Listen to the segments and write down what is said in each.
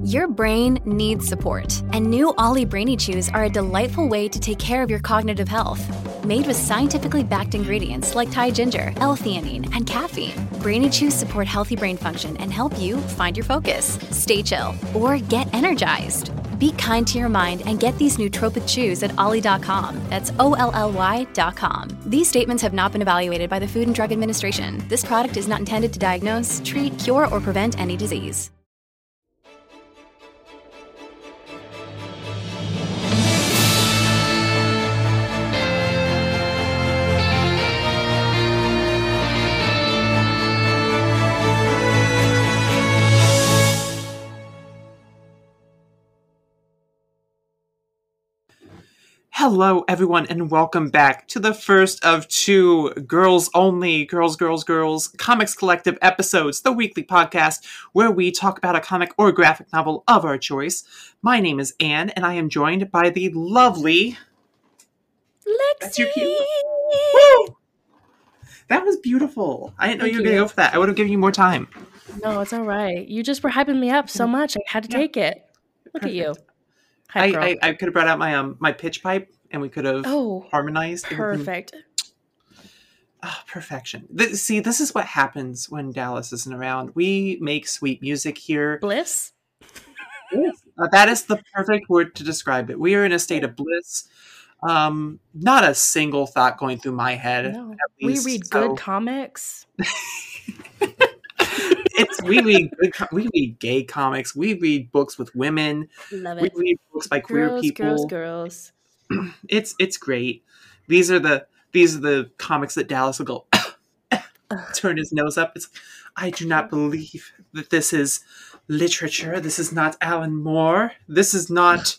Your brain needs support, and new Ollie Brainy Chews are a delightful way to take care of your cognitive health. Made with scientifically backed ingredients like Thai ginger, L-theanine, and caffeine, Brainy Chews support healthy brain function and help you find your focus, stay chill, or get energized. Be kind to your mind and get these nootropic chews at ollie.com. That's OLLY.com. These statements have not been evaluated by the Food and Drug Administration. This product is not intended to diagnose, treat, cure, or prevent any disease. Hello, everyone, and welcome back to the first of two Girls Only, Girls Comics Collective episodes, the weekly podcast where we talk about a comic or graphic novel of our choice. My name is Anne, and I am joined by the lovely... Lexi! That's your cue. Woo! That was beautiful. I didn't know you were going to go for that. I would have given you more time. No, it's all right. You just were hyping me up so much, I had to take it. Look at you. I could have brought out my pitch pipe and we could have harmonized. Perfect. Perfection. See, this is what happens when Dallas isn't around. We make sweet music here. Bliss? That is the perfect word to describe it. We are in a state of bliss. Not a single thought going through my head. No. We read good comics. We read gay comics. We read books with women. Love it. We read books by queer people. Girls. It's great. These are the comics that Dallas will go turn his nose up. I do not believe that this is literature. This is not Alan Moore. This is not.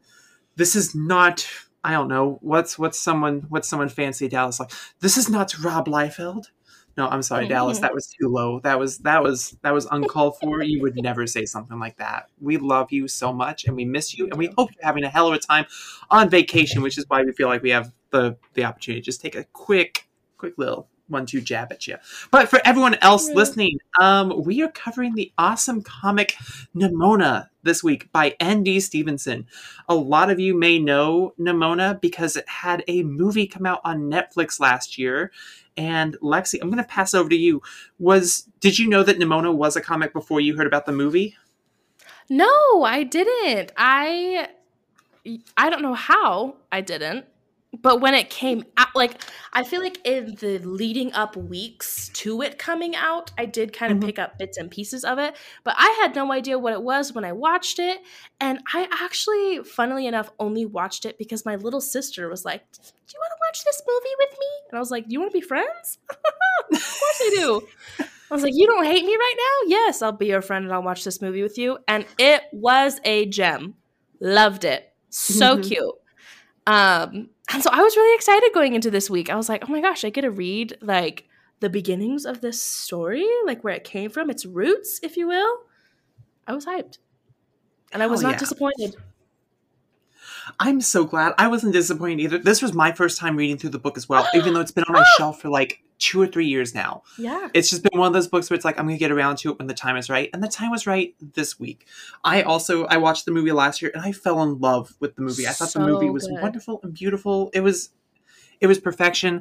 I don't know what's someone fancy Dallas like. This is not Rob Liefeld. No, I'm sorry, Dallas. That was too low. That was uncalled for. You would never say something like that. We love you so much, and we miss you, and we hope you're having a hell of a time on vacation, which is why we feel like we have the opportunity to just take a quick little 1-2 jab at you. But for everyone else listening, we are covering the awesome comic Nimona this week by N.D. Stevenson. A lot of you may know Nimona because it had a movie come out on Netflix last year. And Lexi, I'm going to pass over to you. Did you know that Nimona was a comic before you heard about the movie? No, I didn't. I don't know how I didn't. But when it came out, I feel like in the leading up weeks to it coming out, I did kind of pick up bits and pieces of it. But I had no idea what it was when I watched it. And I actually, funnily enough, only watched it because my little sister was like, do you want to watch this movie with me? And I was like, do you want to be friends? Of course I do. I was like, you don't hate me right now? Yes, I'll be your friend and I'll watch this movie with you. And it was a gem. Loved it. So cute. And so I was really excited going into this week. I was like, oh my gosh, I get to read the beginnings of this story, where it came from, its roots, if you will. I was hyped. And I was not disappointed. I'm so glad. I wasn't disappointed either. This was my first time reading through the book as well, even though it's been on my shelf for 2 or 3 years now. Yeah. It's just been one of those books where it's I'm going to get around to it when the time is right. And the time was right this week. I watched the movie last year and I fell in love with the movie. I thought the movie was wonderful and beautiful. It was perfection.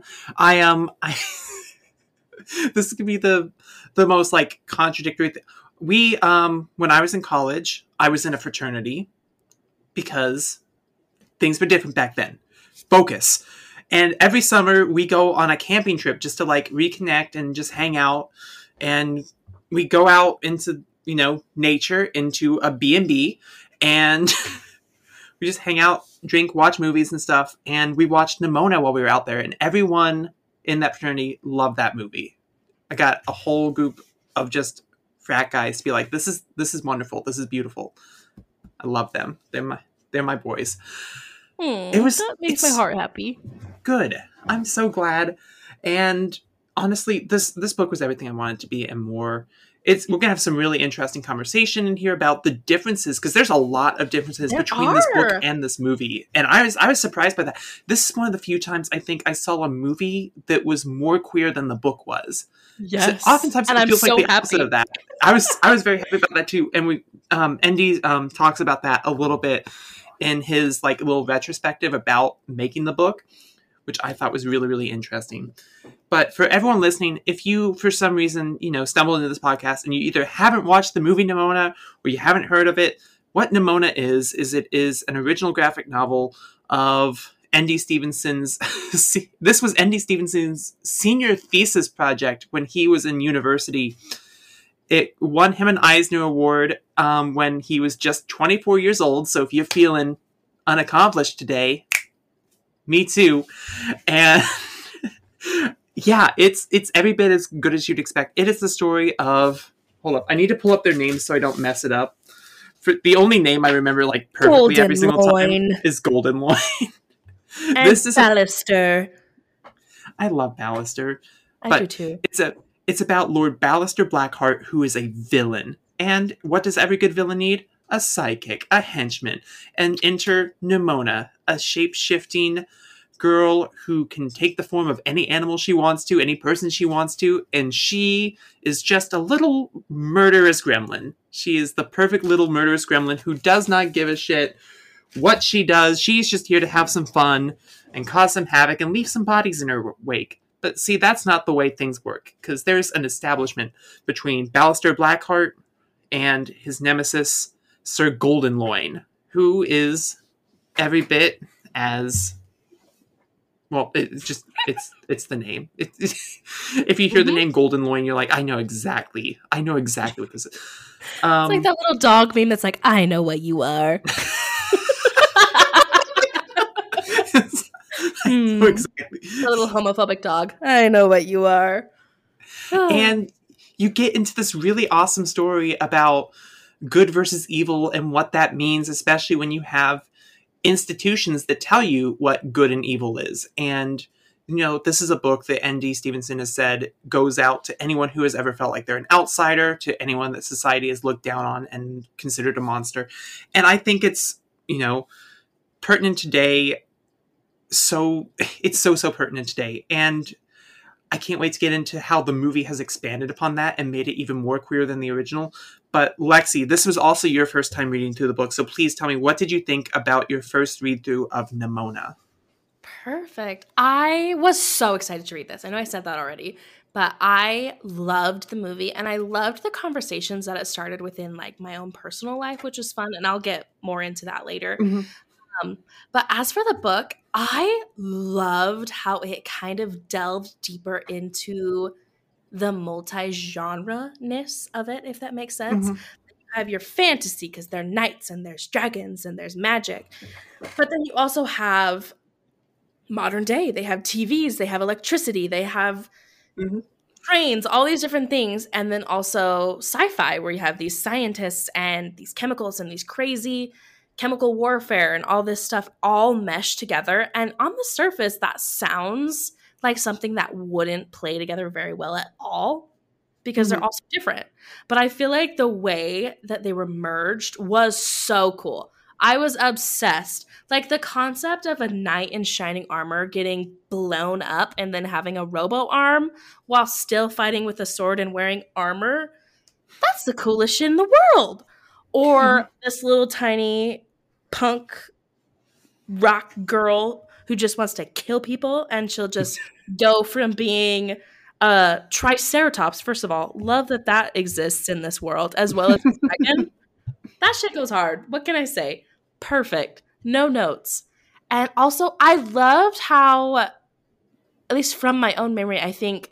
This could be the most contradictory thing. We, when I was in college, I was in a fraternity because things were different back then. Focus. And every summer we go on a camping trip just to reconnect and just hang out. And we go out into, nature, into a B&B, and we just hang out, drink, watch movies and stuff. And we watched Nimona while we were out there. And everyone in that fraternity loved that movie. I got a whole group of just frat guys to be like, this is wonderful. This is beautiful. I love them. They're my boys. That makes my heart happy. Good. I'm so glad. And honestly, this book was everything I wanted it to be and more. we're gonna have some really interesting conversation in here about the differences, because there's a lot of differences between this book and this movie, and I was surprised by that. This is one of the few times I think I saw a movie that was more queer than the book was. Yes, so oftentimes and it I'm feels so like the happy. opposite of that. I was very happy about that too, and we Andy talks about that a little bit in his like little retrospective about making the book, which I thought was really, really interesting. But for everyone listening, if you, for some reason, stumbled into this podcast and you either haven't watched the movie Nimona or you haven't heard of it, what Nimona is it is an original graphic novel of N.D. Stevenson's. This was N.D. Stevenson's senior thesis project when he was in university. It won him an Eisner Award when he was just 24 years old. So if you're feeling unaccomplished today, me too. And yeah, it's every bit as good as you'd expect. It is the story of... Hold up. I need to pull up their names so I don't mess it up. For the only name I remember like perfectly every single time is Golden Loin. And this is Ballister. I love Ballister. I do too. It's about Lord Ballister Blackheart, who is a villain. And what does every good villain need? A sidekick, a henchman. And enter Nimona, a shape-shifting girl who can take the form of any animal she wants to, any person she wants to, and she is just a little murderous gremlin. She is the perfect little murderous gremlin who does not give a shit what she does. She's just here to have some fun and cause some havoc and leave some bodies in her wake. But see, that's not the way things work, because there's an establishment between Ballister Blackheart and his nemesis, Sir Goldenloin, who is every bit as... Well, it's the name. If you hear the name Goldenloin, you're like, I know exactly what this is. It's like that little dog meme that's like, I know what you are. I know exactly. A little homophobic dog. I know what you are. And you get into this really awesome story about good versus evil and what that means, especially when you have institutions that tell you what good and evil is. And, this is a book that N.D. Stevenson has said goes out to anyone who has ever felt like they're an outsider, to anyone that society has looked down on and considered a monster. And I think it's, pertinent today. It's so pertinent today. And I can't wait to get into how the movie has expanded upon that and made it even more queer than the original. But Lexi, this was also your first time reading through the book. So please tell me, what did you think about your first read through of Nimona? Perfect. I was so excited to read this. I know I said that already, but I loved the movie and I loved the conversations that it started within like my own personal life, which was fun. And I'll get more into that later. Mm-hmm. But as for the book, I loved how it kind of delved deeper into the multi-genre-ness of it, if that makes sense. Mm-hmm. You have your fantasy because there are knights and there's dragons and there's magic. But then you also have modern day. They have TVs, they have electricity, they have trains, all these different things. And then also sci-fi, where you have these scientists and these chemicals and these crazy chemical warfare and all this stuff all meshed together. And on the surface, that sounds like something that wouldn't play together very well at all, because they're all so different. But I feel like the way that they were merged was so cool. I was obsessed. Like the concept of a knight in shining armor getting blown up and then having a robo arm while still fighting with a sword and wearing armor, that's the coolest shit in the world. Or this little tiny punk rock girl who just wants to kill people, and she'll just go from being a triceratops. First of all, love that exists in this world, as well as a dragon. That shit goes hard. What can I say? Perfect. No notes. And also, I loved how, at least from my own memory, I think,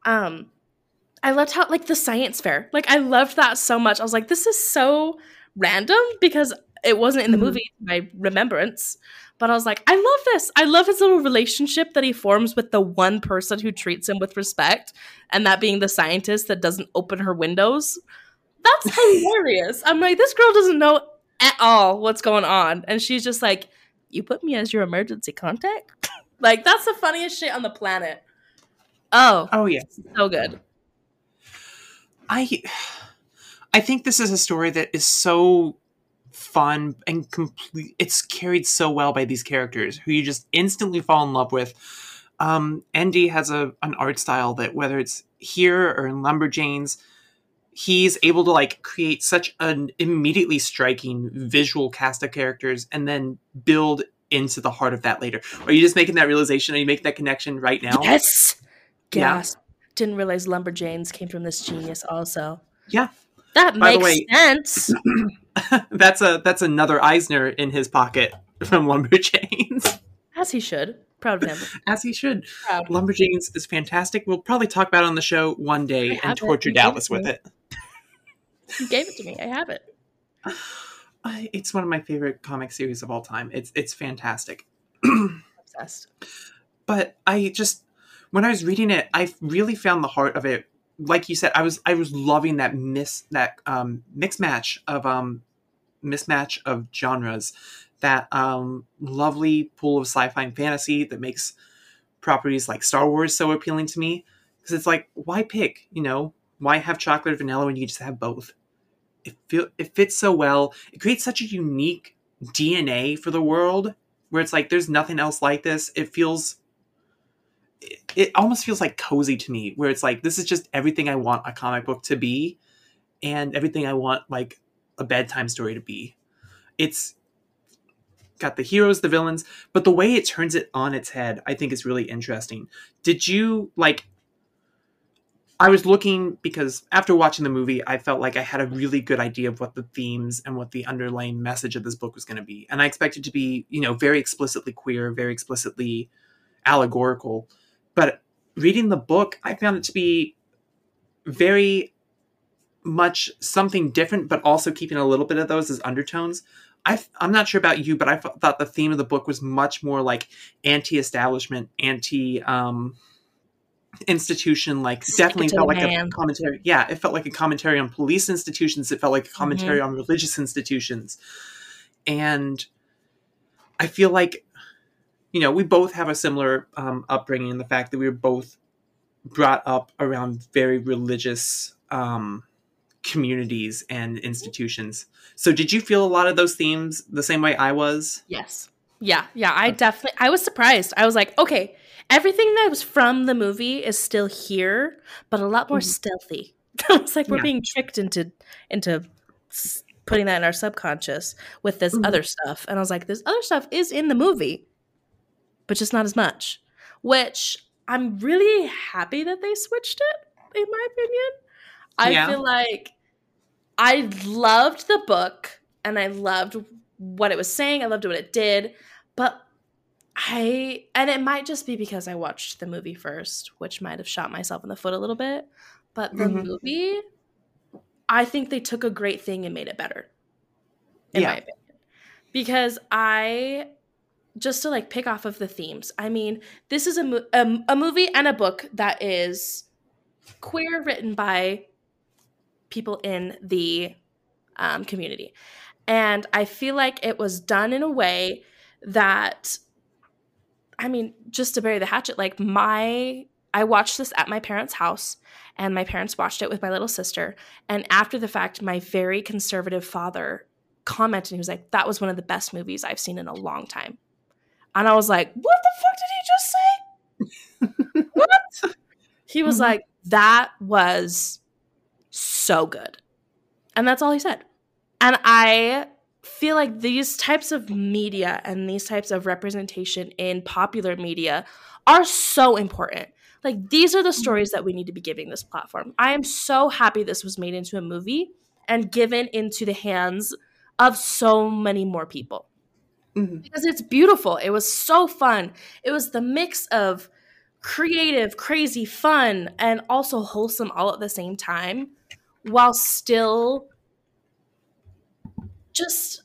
I loved how, like, the science fair. Like, I loved that so much. I was like, this is so random, because it wasn't in the movie, my remembrance. But I was like, I love this. I love his little relationship that he forms with the one person who treats him with respect, and that being the scientist that doesn't open her windows. That's hilarious. I'm like, this girl doesn't know at all what's going on. And she's just like, you put me as your emergency contact? Like, that's the funniest shit on the planet. Oh, yeah. So good. I think this is a story that is so fun and complete. It's carried so well by these characters who you just instantly fall in love with. ND has an art style that, whether it's here or in Lumberjanes, he's able to like create such an immediately striking visual cast of characters and then build into the heart of that later. Are you just making that realization? Are you making that connection right now? Yes. Gasp. Yeah. Didn't realize Lumberjanes came from this genius also. Yeah. That By makes the way, sense. that's another Eisner in his pocket from Lumberjanes. As he should. Proud of him. As he should. Proud. Lumberjanes is fantastic. We'll probably talk about it on the show one day and torture Dallas with it. You gave it to me. I have it. It's one of my favorite comic series of all time. It's fantastic. Obsessed. But when I was reading it, I really found the heart of it. Like you said, I was loving that mismatch of genres, that lovely pool of sci-fi and fantasy that makes properties like Star Wars so appealing to me. Because it's like, why pick? Why have chocolate or vanilla when you just have both? It fits so well. It creates such a unique DNA for the world where it's like there's nothing else like this. It almost feels like cozy to me, where it's like this is just everything I want a comic book to be and everything I want like a bedtime story to be. It's got the heroes, the villains, but the way it turns it on its head, I think is really interesting. Did you I was looking, because after watching the movie, I felt like I had a really good idea of what the themes and what the underlying message of this book was going to be. And I expected to be, very explicitly queer, very explicitly allegorical. But reading the book, I found it to be very much something different, but also keeping a little bit of those as undertones. I'm not sure about you, but I thought the theme of the book was much more like anti-establishment, institution, like definitely felt like a commentary. Yeah, it felt like a commentary on police institutions. It felt like a commentary on religious institutions. And I feel like, we both have a similar upbringing in the fact that we were both brought up around very religious communities and institutions. So did you feel a lot of those themes the same way I was? Yes. Yeah. I was surprised. I was like, okay, everything that was from the movie is still here, but a lot more stealthy. It's like we're being tricked into putting that in our subconscious with this other stuff. And I was like, this other stuff is in the movie, but just not as much, which I'm really happy that they switched it, in my opinion. I feel like I loved the book and I loved what it was saying. I loved what it did, but and it might just be because I watched the movie first, which might have shot myself in the foot a little bit. But the movie, I think they took a great thing and made it better, in my opinion. Because just to pick off of the themes, I mean, this is a movie and a book that is queer, written by people in the community. And I feel like it was done in a way that, I mean, just to bury the hatchet, I watched this at my parents' house, and my parents watched it with my little sister. And after the fact, my very conservative father commented, he was like, that was one of the best movies I've seen in a long time. And I was like, what the fuck did he just say? What? He was like, that was so good. And that's all he said. And I feel like these types of media and these types of representation in popular media are so important. These are the stories that we need to be giving this platform. I am so happy this was made into a movie and given into the hands of so many more people. Because it's beautiful. It was so fun. It was the mix of creative, crazy fun, and also wholesome all at the same time, while still just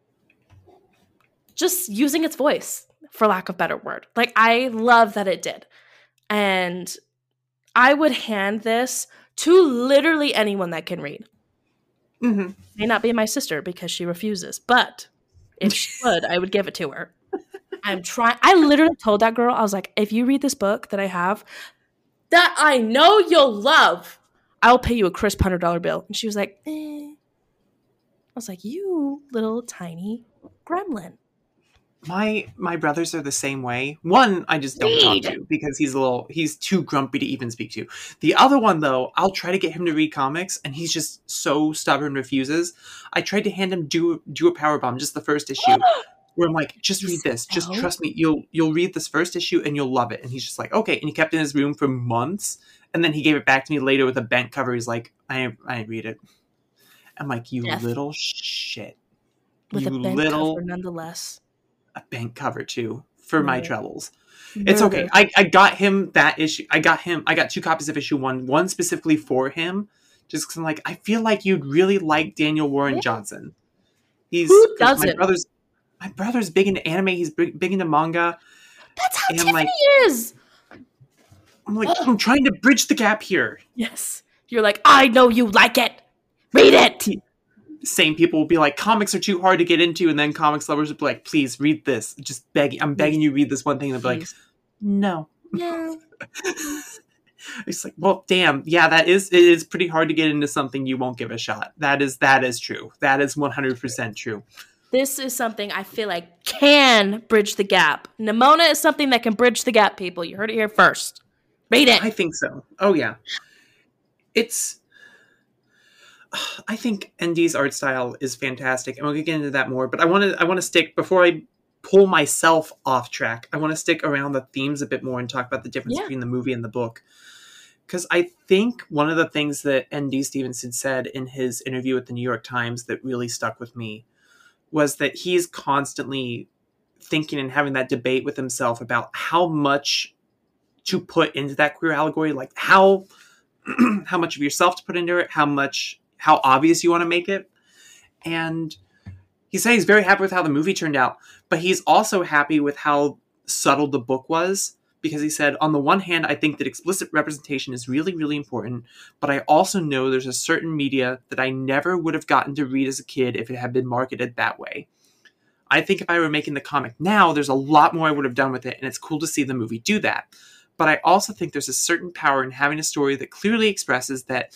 using its voice, for lack of a better word. I love that it did. And I would hand this to literally anyone that can read. May not be my sister because she refuses, but if she would, I would give it to her. I literally told that girl, I was like, if you read this book that I have, that I know you'll love, I'll pay you a crisp $100 bill. And she was like, eh. I was like, you little tiny gremlin. My brothers are the same way. One, I just don't talk to because he's too grumpy to even speak to. The other one, though, I'll try to get him to read comics, and he's just so stubborn, refuses. I tried to hand him Do a Powerbomb, just the first issue, where I'm like, just read this. Just trust me. You'll read this first issue, and you'll love it. And he's just like, okay. And he kept it in his room for months, and then he gave it back to me later with a bent cover. He's like, I read it. I'm like, you little shit. With a bent cover, nonetheless. A bent cover too for my troubles. It's okay. I got him that issue. I got 2 copies of issue 1, one specifically for him, just because I'm like, I feel like you'd really like Daniel Warren Johnson. Who doesn't? My brother's big into anime. He's big into manga. That's how Tiffany is. I'm like, I'm trying to bridge the gap here. Yes, you're like, I know you like it. Read it. Same people will be like, comics are too hard to get into, and then comics lovers will be like, please read this. Just begging, I'm begging you read this one thing. And they'll be like, no. Yeah. It's like, well, damn, yeah, it is pretty hard to get into something you won't give a shot. That is true. That is 100% true. This is something I feel like can bridge the gap. Nimona is something that can bridge the gap, people. You heard it here first. Read it. I think so. Oh, yeah. I think ND's art style is fantastic, and we'll get into that more. But I want to stick, before I pull myself off track, I want to stick around the themes a bit more and talk about the difference between the movie and the book. Because I think one of the things that ND Stevenson said in his interview with the New York Times that really stuck with me was that he's constantly thinking and having that debate with himself about how much to put into that queer allegory, like how much of yourself to put into it, how obvious you want to make it. And he said he's very happy with how the movie turned out, but he's also happy with how subtle the book was, because he said, on the one hand, I think that explicit representation is really, really important, but I also know there's a certain media that I never would have gotten to read as a kid if it had been marketed that way. I think if I were making the comic now, there's a lot more I would have done with it, and it's cool to see the movie do that. But I also think there's a certain power in having a story that clearly expresses that,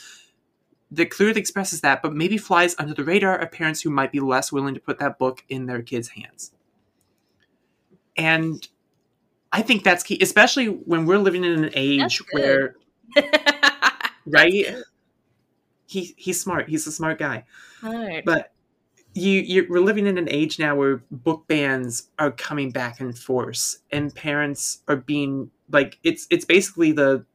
but maybe flies under the radar of parents who might be less willing to put that book in their kids' hands. And I think that's key, especially when we're living in an age where, right? He's smart. He's a smart guy. Right. But we're living in an age now where book bans are coming back in force, and parents are being like, it's basically the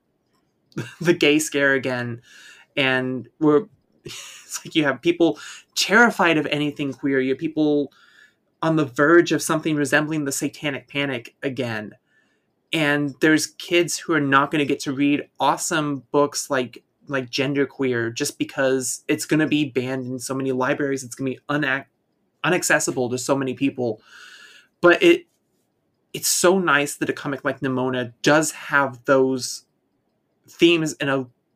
gay scare again. And it's like you have people terrified of anything queer. You have people on the verge of something resembling the Satanic Panic again. And there's kids who are not going to get to read awesome books like Genderqueer just because it's going to be banned in so many libraries. It's going to be unaccessible to so many people. But it's so nice that a comic like Nimona does have those themes in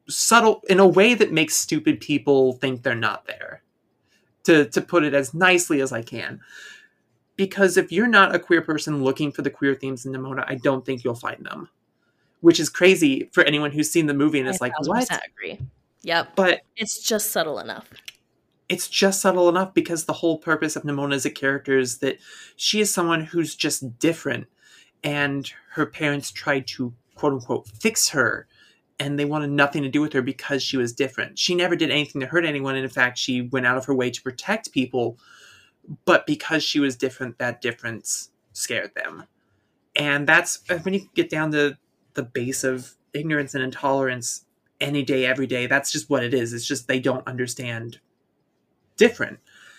a way that makes stupid people think they're not there, to put it as nicely as I can. Because if you're not a queer person looking for the queer themes in Nimona, I don't think you'll find them, which is crazy for anyone who's seen the movie and is like, what? I agree. Yep. But it's just subtle enough. It's just subtle enough because the whole purpose of Nimona as a character is that she is someone who's just different, and her parents tried to, quote unquote, fix her. And they wanted nothing to do with her because she was different. She never did anything to hurt anyone. And in fact, she went out of her way to protect people. But because she was different, that difference scared them. And that's when you get down to the base of ignorance and intolerance any day, every day. That's just what it is. It's just they don't understand different.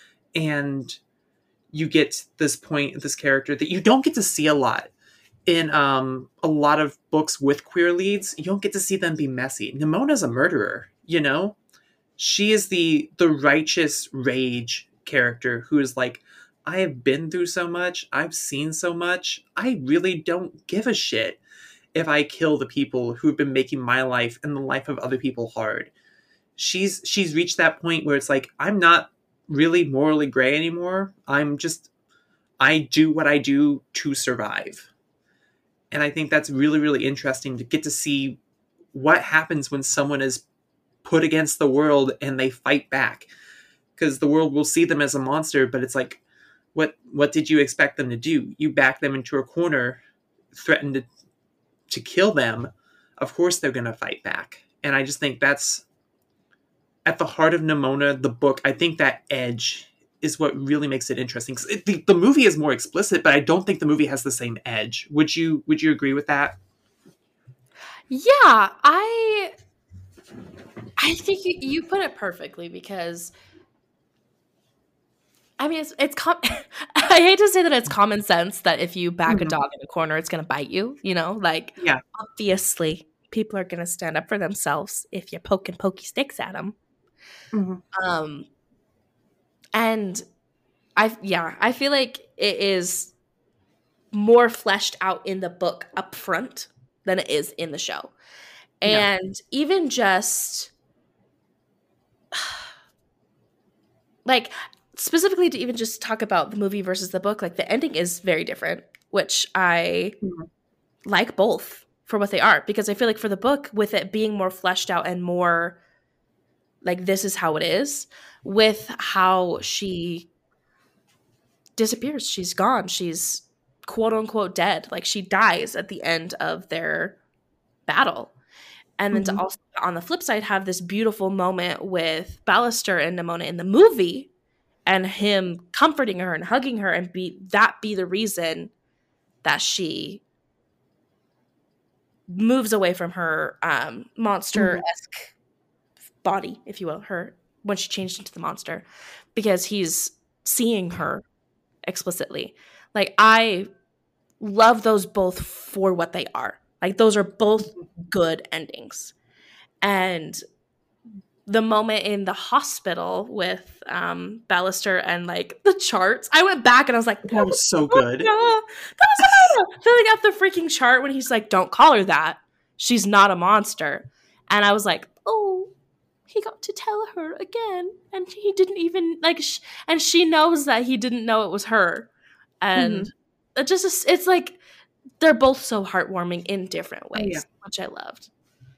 And you get this point, this character that you don't get to see a lot. In a lot of books with queer leads, you don't get to see them be messy. Nimona's a murderer, you know? She is the righteous rage character who is like, I have been through so much. I've seen so much. I really don't give a shit if I kill the people who've been making my life and the life of other people hard. She's reached that point where it's like, I'm not really morally gray anymore. I do what I do to survive. And I think that's really, really interesting to get to see what happens when someone is put against the world and they fight back. Because the world will see them as a monster, but it's like, what did you expect them to do? You back them into a corner, threaten to kill them. Of course they're going to fight back. And I just think that's at the heart of Nimona, the book. I think that edge is what really makes it interesting. The movie is more explicit, but I don't think the movie has the same edge. Would you agree with that? Yeah, I think you put it perfectly, because I mean, it's I hate to say that it's common sense that if you back a dog in a corner, it's going to bite you, like, yeah. Obviously people are going to stand up for themselves if you're poking pokey sticks at them. Mm-hmm. And I feel like it is more fleshed out in the book up front than it is in the show. And even just like, specifically to even just talk about the movie versus the book, like the ending is very different, which I like both for what they are, because I feel like for the book, with it being more fleshed out and more like, this is how it is, with how she disappears, she's gone, she's quote unquote dead, like she dies at the end of their battle. And then to also, on the flip side, have this beautiful moment with Ballister and Nimona in the movie, and him comforting her and hugging her, and be the reason that she moves away from her monster-esque body, if you will, when she changed into the monster, because he's seeing her explicitly. Like, I love those both for what they are. Like, those are both good endings. And the moment in the hospital with Ballister and like the charts, I went back and I was like, that was so good. That was filling out the freaking chart when he's like, don't call her that, she's not a monster. And I was like, oh, he got to tell her again, and he didn't even like and she knows that he didn't know it was her. And it just, it's like, they're both so heartwarming in different ways, which I loved.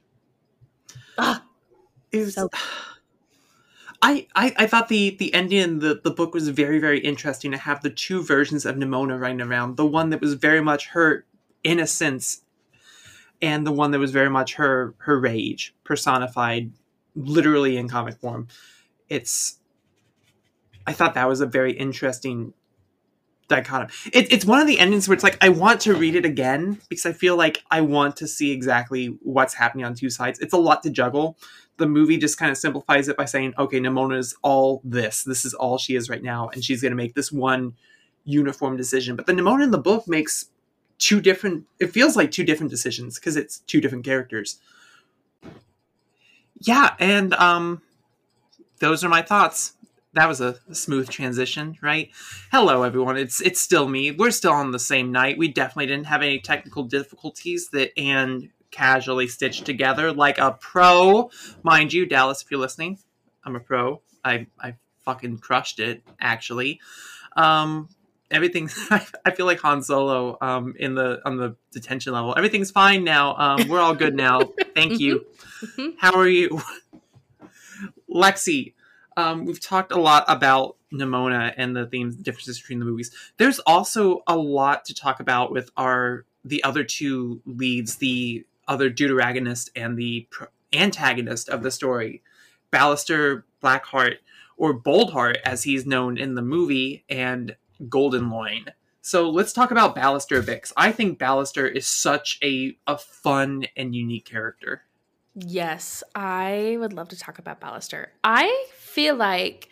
It was, so I thought the ending in the book was very, very interesting, to have the two versions of Nimona running around. The one that was very much her innocence, and the one that was very much her rage personified literally in comic form. I thought that was a very interesting dichotomy. It's one of the endings where it's like, I want to read it again, because I feel like I want to see exactly what's happening on two sides. It's a lot to juggle. The movie just kind of simplifies it by saying, okay, Nimona is all this. This is all she is right now, and she's going to make this one uniform decision. But the Nimona in the book makes it feels like two different decisions, because it's two different characters. Yeah, and those are my thoughts. That was a smooth transition, right? Hello, everyone. It's still me. We're still on the same night. We definitely didn't have any technical difficulties that Anne casually stitched together like a pro. Mind you, Dallas, if you're listening, I'm a pro. I fucking crushed it, actually. Everything. I feel like Han Solo on the detention level. Everything's fine now. We're all good now. Thank you. How are you, Lexi? We've talked a lot about Nimona and the themes, the differences between the movies. There's also a lot to talk about with the other two leads, the other deuteragonist and the antagonist of the story, Ballister Blackheart, or Boldheart as he's known in the movie, and Goldenloin. So let's talk about Ballister a bit, 'cause I think Ballister is such a fun and unique character. Yes, I would love to talk about Ballister. I feel like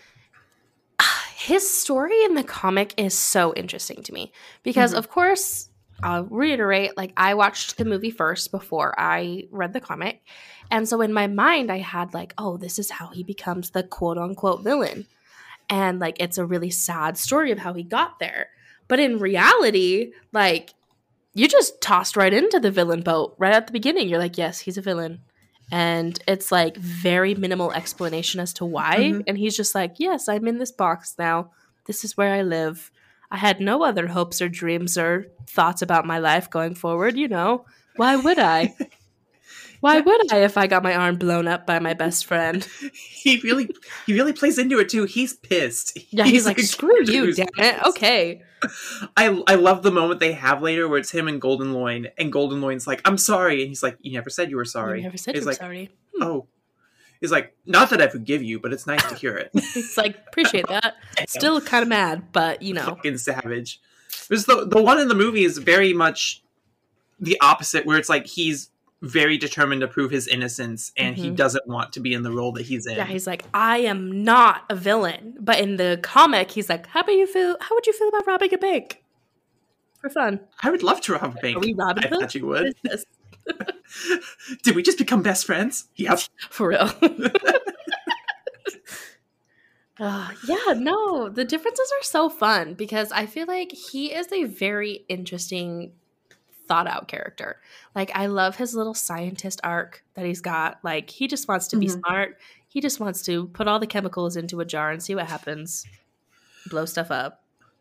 his story in the comic is so interesting to me because, of course, I'll reiterate, like, I watched the movie first before I read the comic. And so in my mind, I had like, oh, this is how he becomes the quote unquote villain. And like, it's a really sad story of how he got there. But in reality, like, you just tossed right into the villain boat right at the beginning. You're like, yes, he's a villain. And it's like very minimal explanation as to why. And he's just like, yes, I'm in this box now. This is where I live. I had no other hopes or dreams or thoughts about my life going forward. You know, why would I? Why would I if I got my arm blown up by my best friend? He really plays into it too. He's pissed. Yeah, he's like, screw you, damn it. Okay. I love the moment they have later where it's him and Golden Loin, and Golden Loin's like, I'm sorry. And he's like, you never said you were sorry. You never said you were sorry. Oh. He's like, not that I forgive you, but it's nice to hear it. He's like, appreciate that. Still kind of mad, but you know. Fucking savage. There's the one in the movie is very much the opposite, where it's like he's very determined to prove his innocence, and he doesn't want to be in the role that he's in. Yeah, he's like, I am not a villain. But in the comic, he's like, how would you feel about robbing a bank? For fun. I would love to rob a bank. Are we robbing I thought you would. Did we just become best friends? Yep. For real. Yeah, no, the differences are so fun because I feel like he is a very interesting, thought out character. Like, I love his little scientist arc that he's got. Like, he just wants to be smart. He just wants to put all the chemicals into a jar and see what happens. Blow stuff up.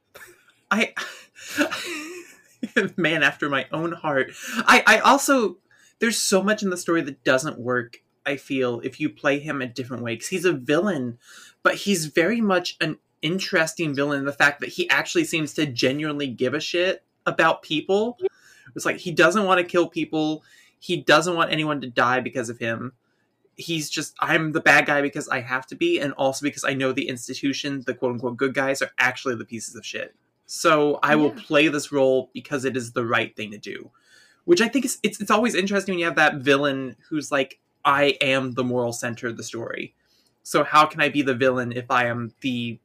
Man after my own heart. I also, there's so much in the story that doesn't work, I feel, if you play him a different way. Because he's a villain, but he's very much an interesting villain in the fact that he actually seems to genuinely give a shit about people. It's like, he doesn't want to kill people. He doesn't want anyone to die because of him. He's just, I'm the bad guy because I have to be, and also because I know the institution, the quote-unquote good guys, are actually the pieces of shit. So I will play this role because it is the right thing to do. Which I think it's always interesting when you have that villain who's like, I am the moral center of the story. So how can I be the villain if I am the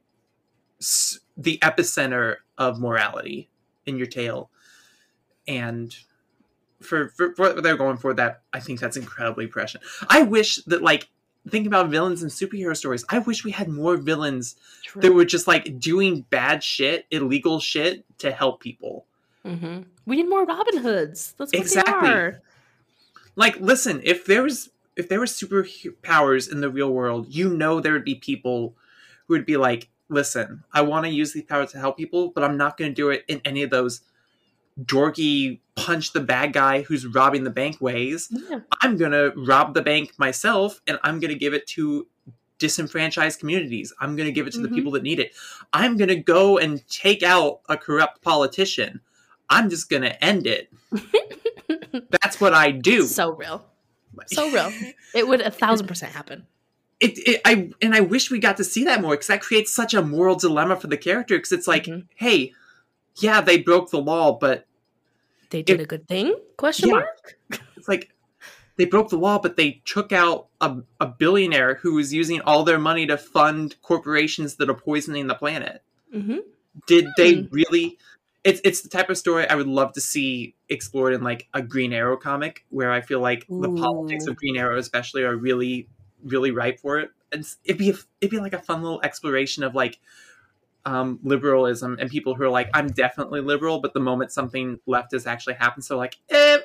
epicenter of morality in your tale? And for what they're going for, that I think that's incredibly prescient. I wish that, like, think about villains in superhero stories. I wish we had more villains that were just like doing bad shit, illegal shit to help people. Mm-hmm. We need more Robin Hoods. That's what exactly. They are. Like, listen, if there was superpowers in the real world, you know there would be people who would be like, listen, I want to use these powers to help people, but I'm not going to do it in any of those dorky punch the bad guy who's robbing the bank ways. Yeah. I'm going to rob the bank myself, and I'm going to give it to disenfranchised communities. I'm going to give it to the people that need it. I'm going to go and take out a corrupt politician. I'm just going to end it. That's what I do. So real. So real. It would 1,000% happen. I wish we got to see that more, because that creates such a moral dilemma for the character, because it's like, hey, yeah, they broke the law, but they did a good thing? Question mark? It's like, they broke the law, but they took out a billionaire who was using all their money to fund corporations that are poisoning the planet. Mm-hmm. Did they really? It's the type of story I would love to see explored in, like, a Green Arrow comic, where I feel like the politics of Green Arrow especially are really, really ripe for it. And it'd be like a fun little exploration of, like, liberalism and people who are like, I'm definitely liberal, but the moment something leftist actually happens, so like, maybe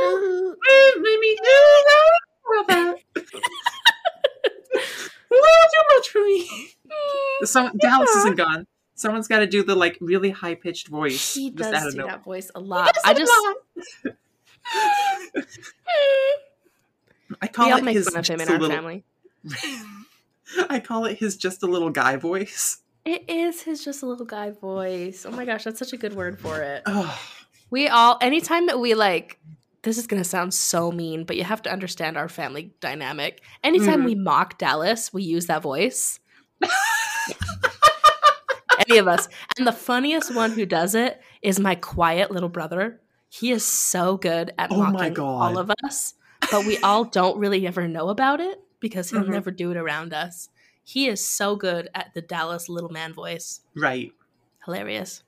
too much for me. Dallas isn't gone. Someone's got to do the, like, really high pitched voice. He does do that voice a lot. I call it his fun of him in our family. I call it his just a little guy voice. It is his just a little guy voice. Oh my gosh, that's such a good word for it. Oh. We all, anytime that we, like, this is going to sound so mean, but you have to understand our family dynamic. Anytime we mock Dallas, we use that voice. Any of us. And the funniest one who does it is my quiet little brother. He is so good at mocking all of us, but we all don't really ever know about it because he'll never do it around us. He is so good at the Dallas little man voice. Right. Hilarious.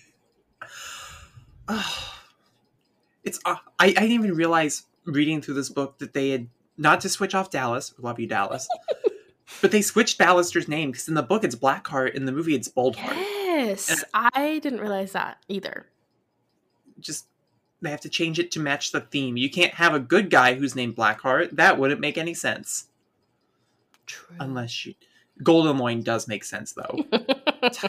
It's I didn't even realize reading through this book that they had, not to switch off Dallas, love you Dallas, but they switched Ballister's name, because in the book it's Blackheart, in the movie it's Boldheart. Yes, and I didn't realize that either. Just, they have to change it to match the theme. You can't have a good guy who's named Blackheart. That wouldn't make any sense. True. Unless Golden Loin does make sense, though. His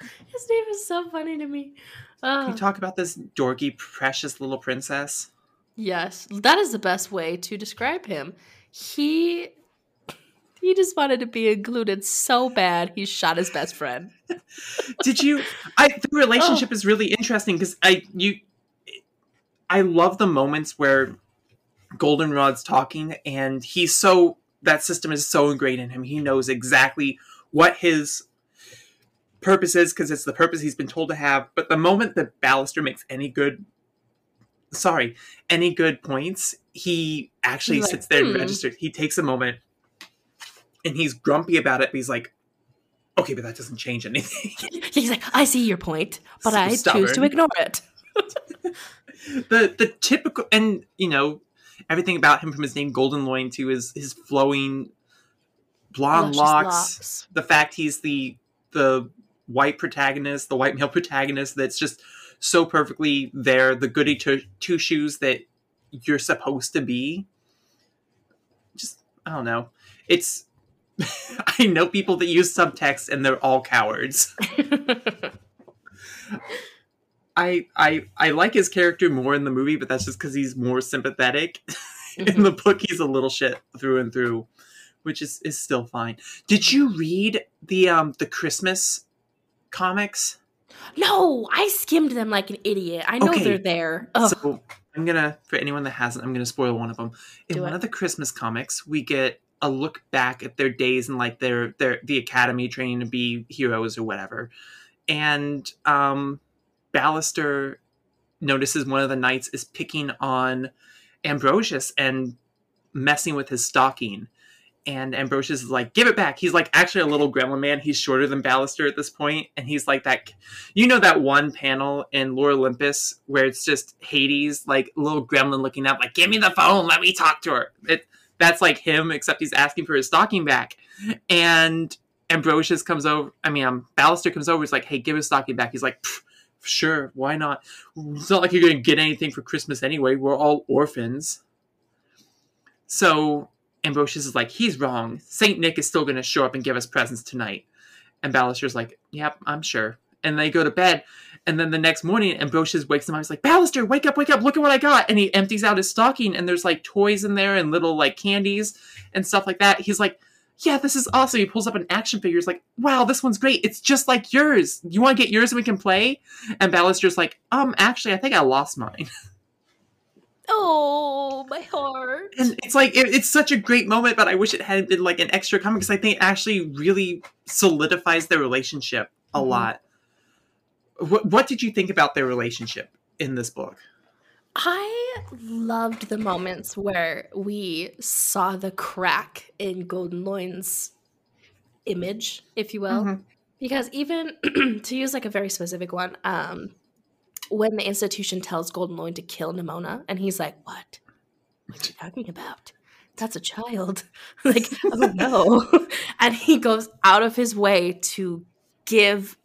name is so funny to me. Can you talk about this dorky, precious little princess? Yes, that is the best way to describe him. He just wanted to be included so bad he shot his best friend. The relationship is really interesting because I love the moments where Goldenrod's talking and that system is so ingrained in him. He knows exactly what his purpose is because it's the purpose he's been told to have. But the moment that Ballister makes any good points, he actually sits there and registers. He takes a moment and he's grumpy about it, but he's like, okay, but that doesn't change anything. He's like, I see your point, but So I stubborn. choose to ignore it. The typical, and everything about him, from his name Goldenloin to his flowing blonde locks, the fact he's the white protagonist, the white male protagonist that's just so perfectly there, the goody two shoes that you're supposed to be. Just, I don't know. It's I know people that use subtext and they're all cowards. I like his character more in the movie, but that's just because he's more sympathetic. In the book, he's a little shit through and through, which is still fine. Did you read the Christmas comics? No, I skimmed them like an idiot. I know they're there. Ugh. So I'm gonna, for anyone that hasn't, I'm gonna spoil one of them. In one of the Christmas comics, we get a look back at their days and like their the academy training to be heroes or whatever, and Ballister notices one of the knights is picking on Ambrosius and messing with his stocking. And Ambrosius is like, give it back. He's like actually a little gremlin man. He's shorter than Ballister at this point. And he's like that, that one panel in Lore Olympus where it's just Hades, like little gremlin looking up, like, give me the phone. Let me talk to her. That's like him, except he's asking for his stocking back. And Ambrosius comes over. Ballister comes over. He's like, hey, give his stocking back. He's like, sure, why not? It's not like you're going to get anything for Christmas anyway. We're all orphans. So Ambrosius is like, he's wrong. St. Nick is still going to show up and give us presents tonight. And Ballister's like, yep, I'm sure. And they go to bed. And then the next morning, Ambrosius wakes him up. He's like, Ballister, wake up, look at what I got. And he empties out his stocking and there's like toys in there and little like candies and stuff like that. He's like, yeah, this is awesome. He pulls up an action figure. He's like, wow, this one's great. It's just like yours. You want to get yours and we can play? And Ballister's like, actually, I think I lost mine. Oh, my heart. And it's like, it's such a great moment, but I wish it had been like an extra comic because I think it actually really solidifies their relationship a lot. What did you think about their relationship in this book? I loved the moments where we saw the crack in Goldenloin's image, if you will. Because even, to use like a very specific one, when the institution tells Goldenloin to kill Nimona, and he's like, what? What are you talking about? That's a child. Like, oh no. And he goes out of his way to give,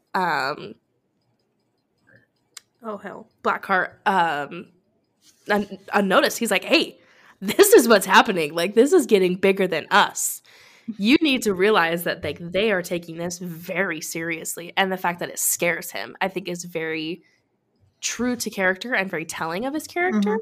Blackheart, unnoticed. He's like, hey, this is what's happening. Like, this is getting bigger than us. You need to realize that like they are taking this very seriously. And the fact that it scares him, I think, is very true to character and very telling of his character.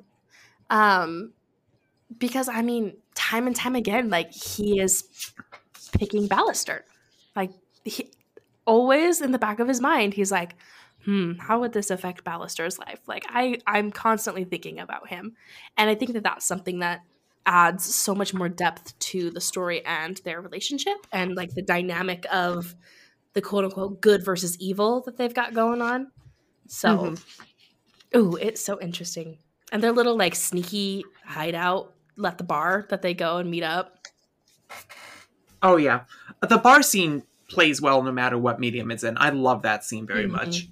Because time and time again, like, he is picking Ballister. Like, he always in the back of his mind, he's like, how would this affect Ballister's life? Like, I'm constantly thinking about him. And I think that that's something that adds so much more depth to the story and their relationship and, like, the dynamic of the quote-unquote good versus evil that they've got going on. So, it's so interesting. And their little, like, sneaky hideout at the bar that they go and meet up. Oh, yeah. The bar scene plays well no matter what medium it's in. I love that scene very much.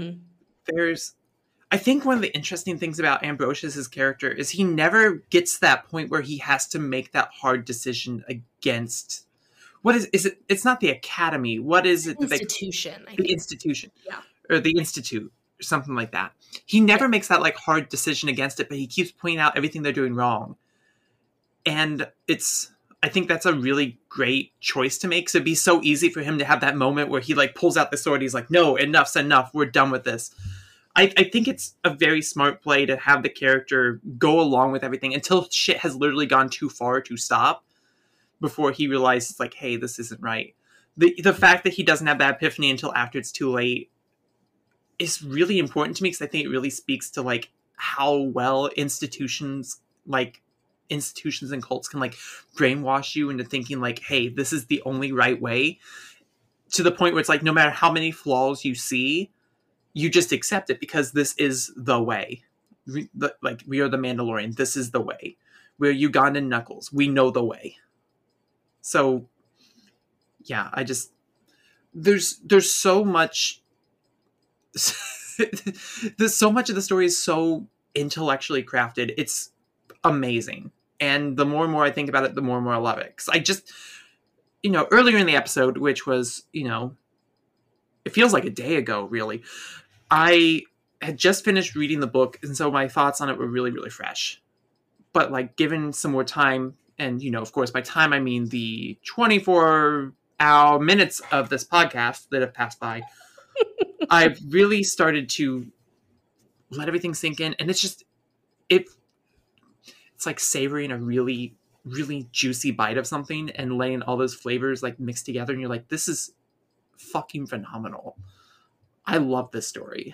I think one of the interesting things about Ambrosius' character is he never gets to that point where he has to make that hard decision against what is it? It's not the academy. What is it? Institution. The institution. Yeah. Or the institute or something like that. He never makes that like hard decision against it, but he keeps pointing out everything they're doing wrong. And I think that's a really great choice to make. So it'd be so easy for him to have that moment where he like pulls out the sword. He's like, no, enough's enough. We're done with this. I think it's a very smart play to have the character go along with everything until shit has literally gone too far to stop before he realizes, like, hey, this isn't right. The fact that he doesn't have that epiphany until after it's too late is really important to me, because I think it really speaks to, like, how well institutions and cults can, like, brainwash you into thinking, like, hey, this is the only right way, to the point where it's like, no matter how many flaws you see, you just accept it because this is the way. We are the Mandalorian. This is the way. We're Ugandan Knuckles. We know the way. So, yeah, there's so much. There's so much of the story is so intellectually crafted. It's amazing. And the more and more I think about it, the more and more I love it. Because I just, earlier in the episode, which was, it feels like a day ago, really, I had just finished reading the book, and so my thoughts on it were really, really fresh. But, like, given some more time, and, of course, by time I mean the 24-hour minutes of this podcast that have passed by, I've really started to let everything sink in, and it's like savoring a really, really juicy bite of something and letting all those flavors, like, mix together, and you're like, this is fucking phenomenal. I love this story.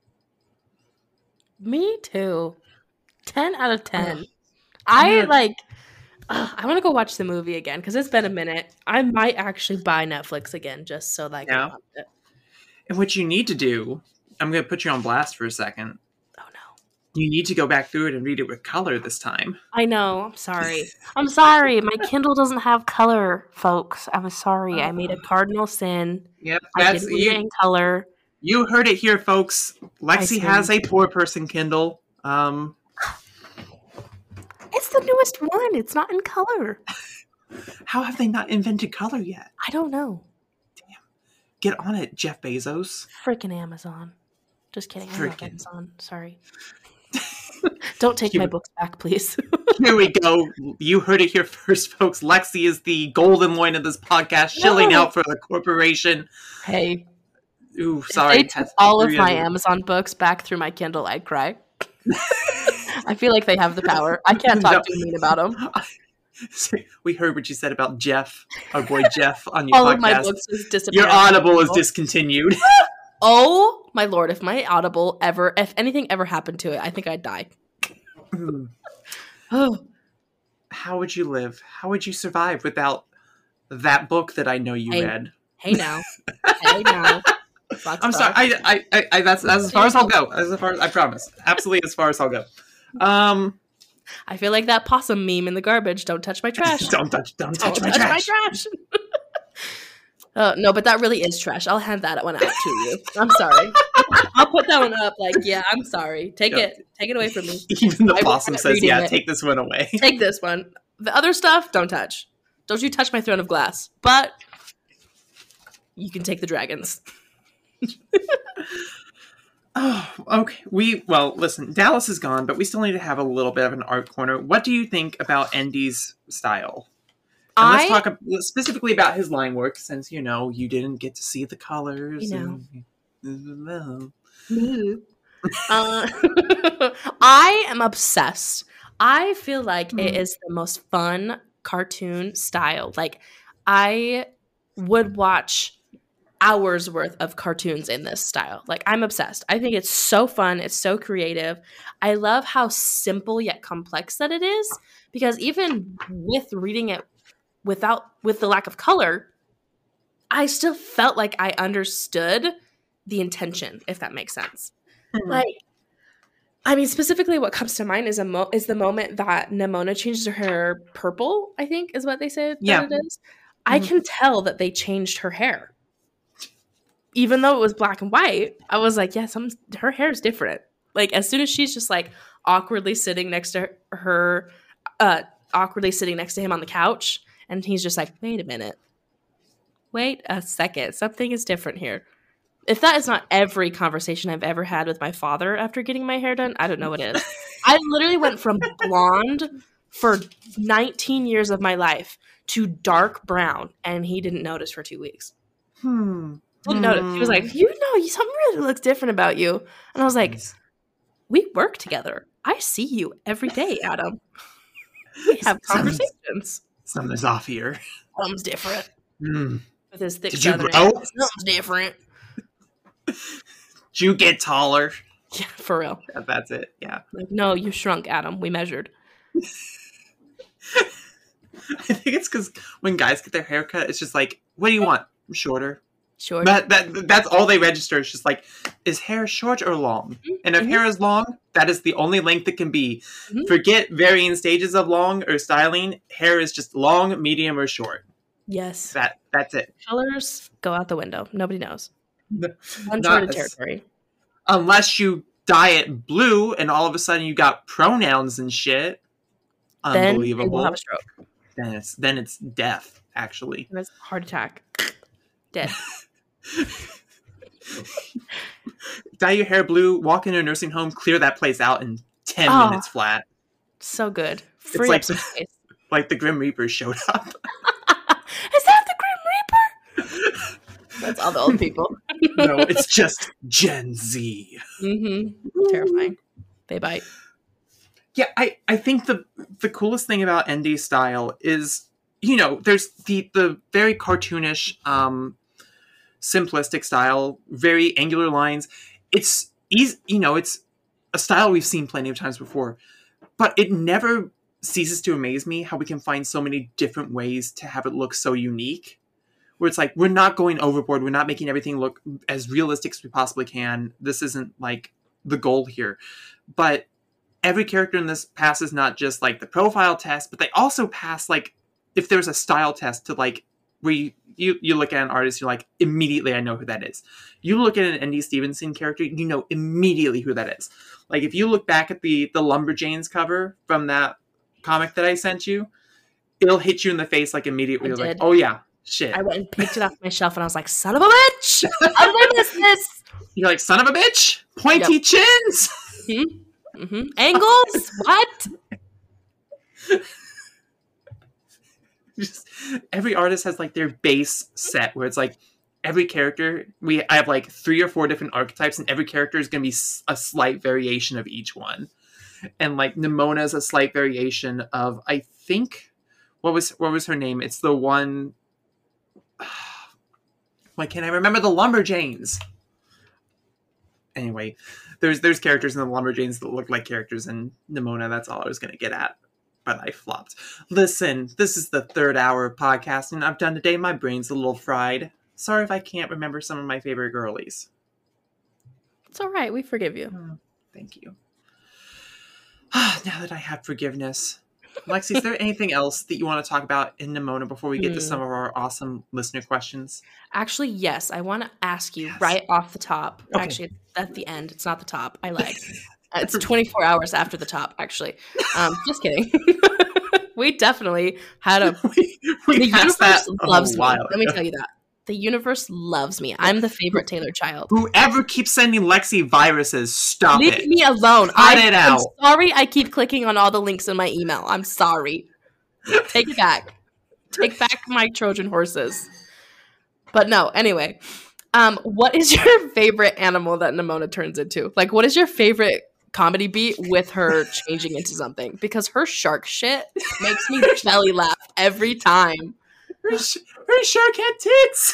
Me too. 10 out of 10. I want to go watch the movie again because it's been a minute. I might actually buy Netflix again just so that I can watch it. And what you need to do, I'm going to put you on blast for a second. Oh, no. You need to go back through it and read it with color this time. I know. I'm sorry. I'm sorry. My Kindle doesn't have color, folks. I'm sorry. I made a cardinal sin. Yep. I didn't read it in color. You heard it here, folks. Lexi has a poor person Kindle. It's the newest one. It's not in color. How have they not invented color yet? I don't know. Damn. Get on it, Jeff Bezos. Freaking Amazon. Just kidding. I love Amazon. Sorry. Don't take my books back, please. Here we go. You heard it here first, folks. Lexi is the golden loin of this podcast, shilling out for the corporation. Hey. Ooh, sorry. If they took all of my Amazon books back through my Kindle, I'd cry. I feel like they have the power. I can't talk too mean about them. We heard what you said about Jeff, our boy Jeff, on your all podcast. Of my books just disappeared. Your Audible is discontinued. Oh my lord! If my Audible if anything ever happened to it, I think I'd die. How would you live? How would you survive without that book that I know you read? Hey now. Hey now. I'm sorry. I that's as far as I'll go. I promise. Absolutely as far as I'll go. I feel like that possum meme in the garbage. Don't touch my trash. Don't touch my trash. No, but that really is trash. I'll hand that one out to you. I'm sorry. I'll put that one up. Like, yeah, I'm sorry. Take it away from me. Even the possum says, "Yeah, take this one away. Take this one. The other stuff, don't touch. Don't you touch my throne of glass. But you can take the dragons." Oh, okay. Listen, Dallas is gone, but we still need to have a little bit of an art corner. What do you think about Endy's style? And let's talk specifically about his line work, since, you didn't get to see the colors. I am obsessed. I feel like it is the most fun cartoon style. Like, I would watch hours worth of cartoons in this style. Like, I'm obsessed. I think it's so fun. It's so creative. I love how simple yet complex that it is, because even with reading it with the lack of color, I still felt like I understood the intention, if that makes sense. Mm-hmm. Like, I mean, specifically what comes to mind is the moment that Nimona changes her hair purple, I think is what they said that it is. Mm-hmm. I can tell that they changed her hair. Even though it was black and white, I was like, yeah, her hair is different. Like, as soon as she's just like awkwardly sitting next to him on the couch, and he's just like, wait a minute. Wait a second. Something is different here. If that is not every conversation I've ever had with my father after getting my hair done, I don't know what is. I literally went from blonde for 19 years of my life to dark brown, and he didn't notice for 2 weeks. Didn't notice. He was like, something really looks different about you. And I was like, we work together. I see you every day, Adam. We have conversations. Something's off here. Something's different. Mm. With his thick Did you grow? Something's different. Did you get taller? Yeah, for real. That's it. Yeah. Like, no, you shrunk, Adam. We measured. I think it's because when guys get their hair cut, it's just like, what do you want? Shorter. Short. That's all they register. It's just like, is hair short or long? And if hair is long, that is the only length it can be. Forget varying stages of long or styling. Hair is just long, medium, or short. Yes. That's it. Colors go out the window. Nobody knows. Uncharted territory. Unless you dye it blue and all of a sudden you got pronouns and shit. Unbelievable. Then you will have a stroke. Then it's death, actually. And it's heart attack. Dead. Dye your hair blue, walk into a nursing home, clear that place out in 10 minutes flat. So good. Free up some space. Like the Grim Reaper showed up. Is that the Grim Reaper? That's all the old people. No, it's just Gen Z. Terrifying. They bite. Yeah, I think the coolest thing about ND style is, there's the very cartoonish, simplistic style, very angular lines. It's easy, it's a style we've seen plenty of times before, but it never ceases to amaze me how we can find so many different ways to have it look so unique. Where it's like, we're not going overboard. We're not making everything look as realistic as we possibly can. This isn't like the goal here. But every character in this passes not just like the profile test, but they also pass like, if there's a style test to like, where you look at an artist, you're like, immediately I know who that is. You look at an N.D. Stevenson character, you know immediately who that is. Like if you look back at the Lumberjanes cover from that comic that I sent you, it'll hit you in the face like immediately. You're like, oh yeah, shit. I went and picked it off my shelf and I was like, son of a bitch! How did I miss this? You're like, son of a bitch! Pointy chins! Angles? What? Just every artist has like their base set where it's like every character I have like 3 or 4 different archetypes and every character is going to be a slight variation of each one. And like Nimona is a slight variation of, I think, what was her name? It's the one. Why can't I remember the Lumberjanes? Anyway, there's characters in the Lumberjanes that look like characters in Nimona. That's all I was going to get at. But I flopped. Listen, this is the 3rd hour of podcasting I've done today. My brain's a little fried. Sorry if I can't remember some of my favorite girlies. It's all right. We forgive you. Oh, thank you. Now that I have forgiveness. Lexi, is there anything else that you want to talk about in Nimona before we get to some of our awesome listener questions? Actually, yes. I want to ask you right off the top. Okay. Actually, at the end. It's not the top. I lied. It's 24 hours after the top, actually. Just kidding. We definitely had a... we passed that loves me. Let me tell you that. The universe loves me. I'm the favorite Taylor child. Whoever keeps sending Lexi viruses, stop Leave it. Leave me alone. Cut it out. I'm sorry I keep clicking on all the links in my email. I'm sorry. Take it back. Take back my Trojan horses. But no, anyway. What is your favorite animal that Nimona turns into? Like, what is your favorite comedy beat with her changing into something? Because her shark shit makes me belly laugh every time. Her shark had tits.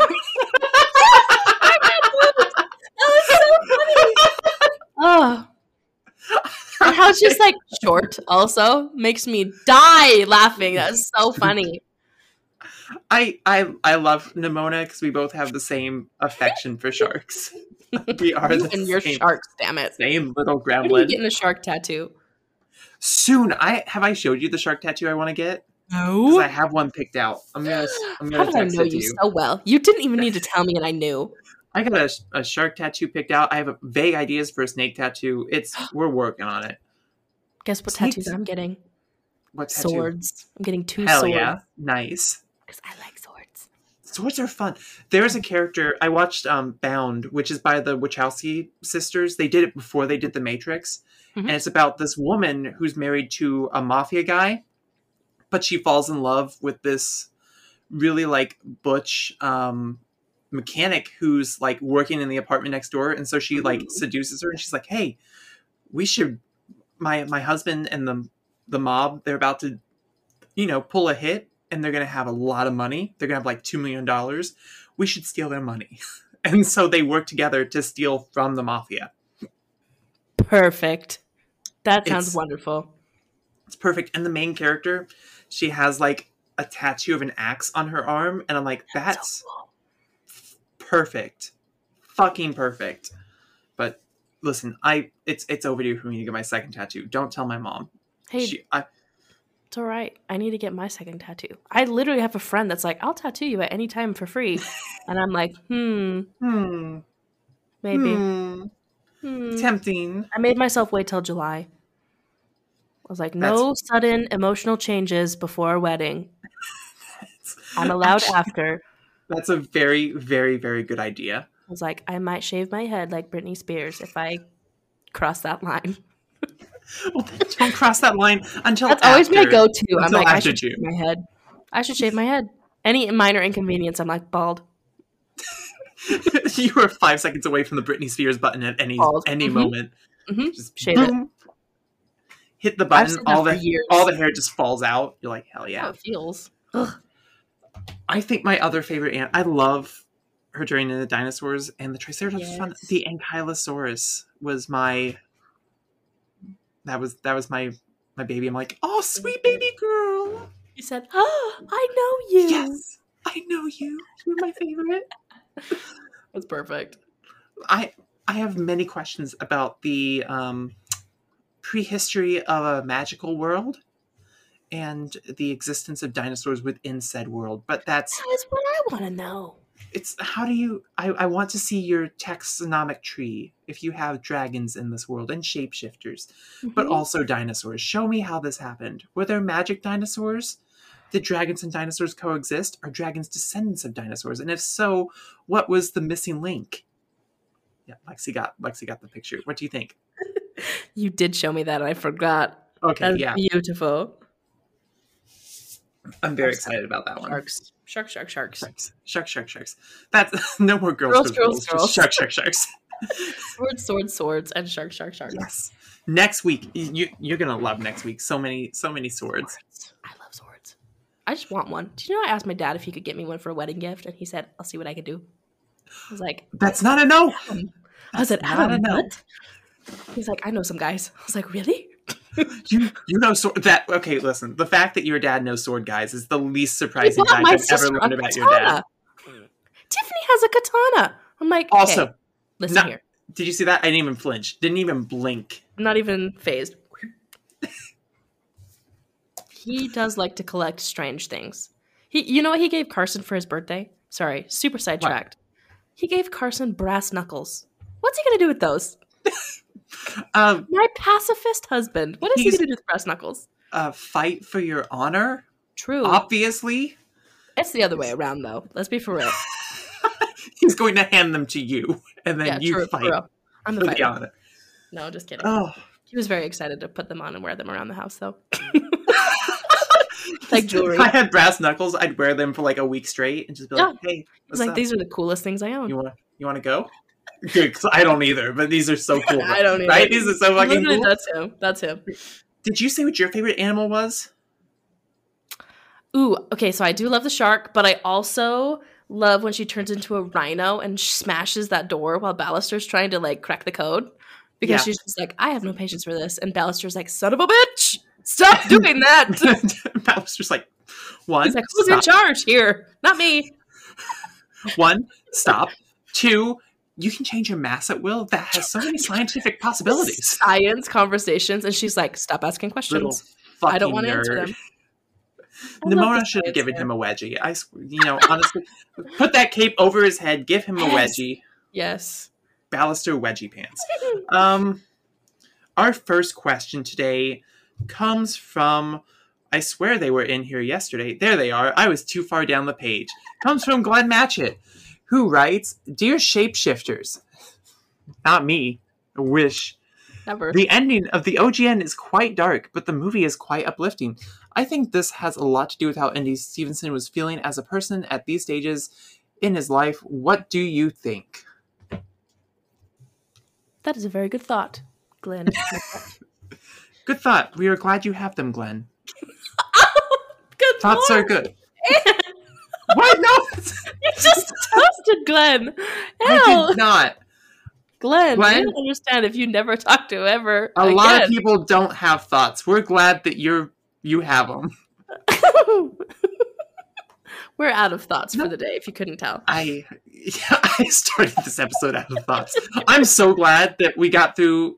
That was so funny. Oh. And how it's just like short also makes me die laughing. That's so funny. I love Nimona because we both have the same affection for sharks. We are you and your sharks, damn it. Same little gremlin. When are you getting a shark tattoo? Soon. Have I showed you the shark tattoo I want to get? No. Because I have one picked out. I'm gonna How did I know you so well? You didn't even need to tell me and I knew. I got a shark tattoo picked out. I have vague ideas for a snake tattoo. We're working on it. Guess what tattoos I'm getting? What tattoo? Swords. I'm getting 2 Hell swords. Yeah. Nice. Because I like swords. Swords are fun. There's a character I watched Bound, which is by the Wachowski sisters. They did it before they did The Matrix. And it's about this woman who's married to a mafia guy, but she falls in love with this really like butch mechanic who's like working in the apartment next door, and so she like seduces her, and she's like, "Hey, we should. My husband and the mob, they're about to, pull a hit, and they're gonna have a lot of money. They're gonna have like $2 million. We should steal their money." And so they work together to steal from the mafia. Perfect. That sounds wonderful. It's perfect. And the main character, she has like a tattoo of an axe on her arm, and I'm like, that's so cool. Perfect. Fucking perfect. But listen, it's overdue for me to get my second tattoo. Don't tell my mom. Hey, it's all right. I need to get my second tattoo. I literally have a friend that's like, I'll tattoo you at any time for free. And I'm like, maybe. Tempting. I made myself wait till July. I was like, no sudden emotional changes before a wedding. I'm allowed after. That's a very, very, very good idea. I was like, I might shave my head like Britney Spears if I cross that line. Well, don't cross that line until That's after. Always my go-to. I'm like, I should shave my head. I should shave my head. Any minor inconvenience, I'm like, bald. You were 5 seconds away from the Britney Spears button at any moment. Just shave boom, it. Hit the button. All the hair just falls out. You're like, hell yeah. How it feels. Ugh. I think my other favorite ant. I love her Journey to the Dinosaurs and the Triceratops. Yes. Fun. The Ankylosaurus was my. That was my baby. I'm like, oh, sweet baby girl. You said, oh, I know you. Yes, I know you. You're my favorite. That's perfect. I have many questions about the prehistory of a magical world and the existence of dinosaurs within said world. But that is what I want to know. It's how do you... I want to see your taxonomic tree if you have dragons in this world and shapeshifters, but also dinosaurs. Show me how this happened. Were there magic dinosaurs? Did dragons and dinosaurs coexist? Are dragons descendants of dinosaurs? And if so, what was the missing link? Yeah, Lexi got the picture. What do you think? You did show me that. I forgot. Okay, That's beautiful. I'm very excited about that one. Sharks. Sharks. That's no more girls. Sharks. Swords, and sharks. Yes. Next week, you're gonna love next week. So many swords. I love swords. I just want one. Do you know I asked my dad if he could get me one for a wedding gift, and he said, "I'll see what I can do." I was like, "That's not a no." I said, "Not a no." He's like, "I know some guys." I was like, "Really?" you know sword that okay, listen, the fact that your dad knows sword guys is the least surprising fact I've ever learned about your dad. Tiffany has a katana. I'm like, also, hey, listen here. Did you see that? I didn't even flinch. Didn't even blink. Not even phased. He does like to collect strange things. You know what he gave Carson for his birthday? Sorry, super sidetracked. He gave Carson brass knuckles. What's he gonna do with those? My pacifist husband. What is he going to do with brass knuckles? Fight for your honor? True. Obviously. It's the other way around, though. Let's be for real. He's going to hand them to you, and then you fight I'm for the honor. No, just kidding. Oh. He was very excited to put them on and wear them around the house, though. Like jewelry. If I had brass knuckles, I'd wear them for like a week straight and just be like, hey. He's like, these are the coolest things I own. You want to go? Good, because I don't either, but these are so cool. I don't either. Right? These are so fucking cool. That's him. Did you say what your favorite animal was? Ooh, okay, so I do love the shark, but I also love when she turns into a rhino and smashes that door while Ballister's trying to, like, crack the code. Because she's just like, I have no patience for this. And Ballister's like, son of a bitch! Stop doing that! Ballister's like, one, he's like, who's in charge here? Not me. 1, stop. 2, you can change your mass at will. That has so many scientific possibilities. Science conversations. And she's like, stop asking questions. I don't want to answer them. Nimona should have given him a wedgie. Honestly, put that cape over his head, give him a wedgie. Yes. Ballister wedgie pants. Our first question today comes from, I swear they were in here yesterday. There they are. I was too far down the page. Comes from Glenn Matchett, who writes, Dear Shapeshifters, not me, I wish. Never. The ending of the OGN is quite dark, but the movie is quite uplifting. I think this has a lot to do with how Andy Stevenson was feeling as a person at these stages in his life. What do you think? That is a very good thought, Glenn. Good thought. We are glad you have them, Glenn. Good Thoughts Lord. are good. What? No, You just toasted Glenn. I did not. Glenn, Glenn? I don't understand if you never talk to ever A again. lot of people don't have thoughts. We're glad that you have them. We're out of thoughts for the day, if you couldn't tell. I started this episode out of thoughts. I'm so glad that we got through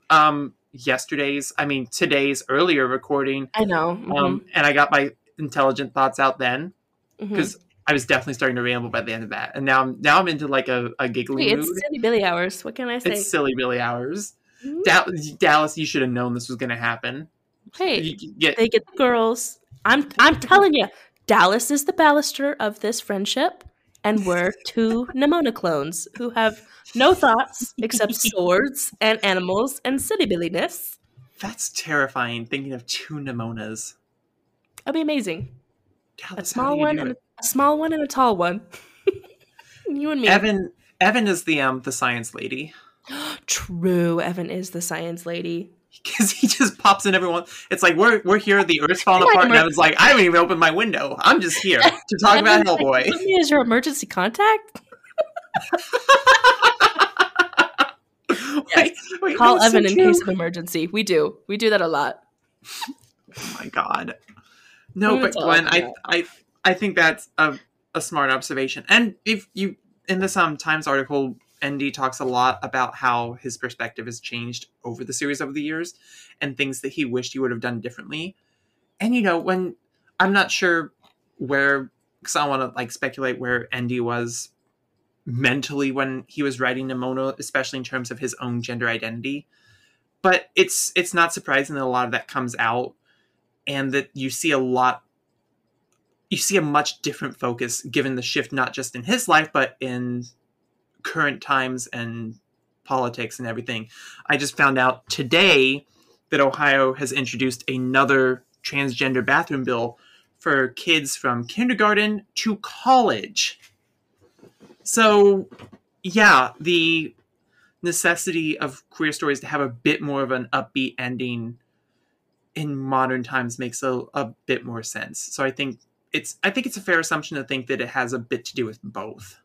today's earlier recording. I know. Mm-hmm. And I got my intelligent thoughts out then, Mm-hmm. because I was definitely starting to ramble by the end of that. And now I'm into like a giggly Hey, mood. it's Silly Billy hours. What can I say? It's silly Billy hours. Mhm. Dallas, you should have known this was going to happen. Hey, Yeah, they get the girls. I'm telling you, Dallas is the baluster of this friendship, and we're two Nimona clones who have no thoughts except swords and animals and silly billiness. that's terrifying. Thinking of two Nimonas. That'd be amazing. Dallas, A small one and a small one and a tall one. You and me. Evan is the science lady. True, Evan is the science lady. Because he just pops in everyone. It's like we're here. The Earth's falling apart, and Evan's like, I haven't even opened my window. I'm just here to talk about Hellboy. Like, is your emergency contact? Wait, Call that's so Evan in true. case of emergency. We do that a lot. Oh my god. No, but That's all Glenn, I I think that's a smart observation. And if you in this Times article, ND talks a lot about how his perspective has changed over the series over the years and things that he wished he would have done differently. And when I'm not sure where, because I don't want to like speculate where ND was mentally when he was writing Nimona, especially in terms of his own gender identity. But it's not surprising that a lot of that comes out, and that you see a much different focus given the shift, not just in his life, but in current times and politics and everything. I just found out today that Ohio has introduced another transgender bathroom bill for kids from kindergarten to college. So, yeah, the necessity of queer stories to have a bit more of an upbeat ending in modern times makes a bit more sense. So I think it's a fair assumption to think that it has a bit to do with both.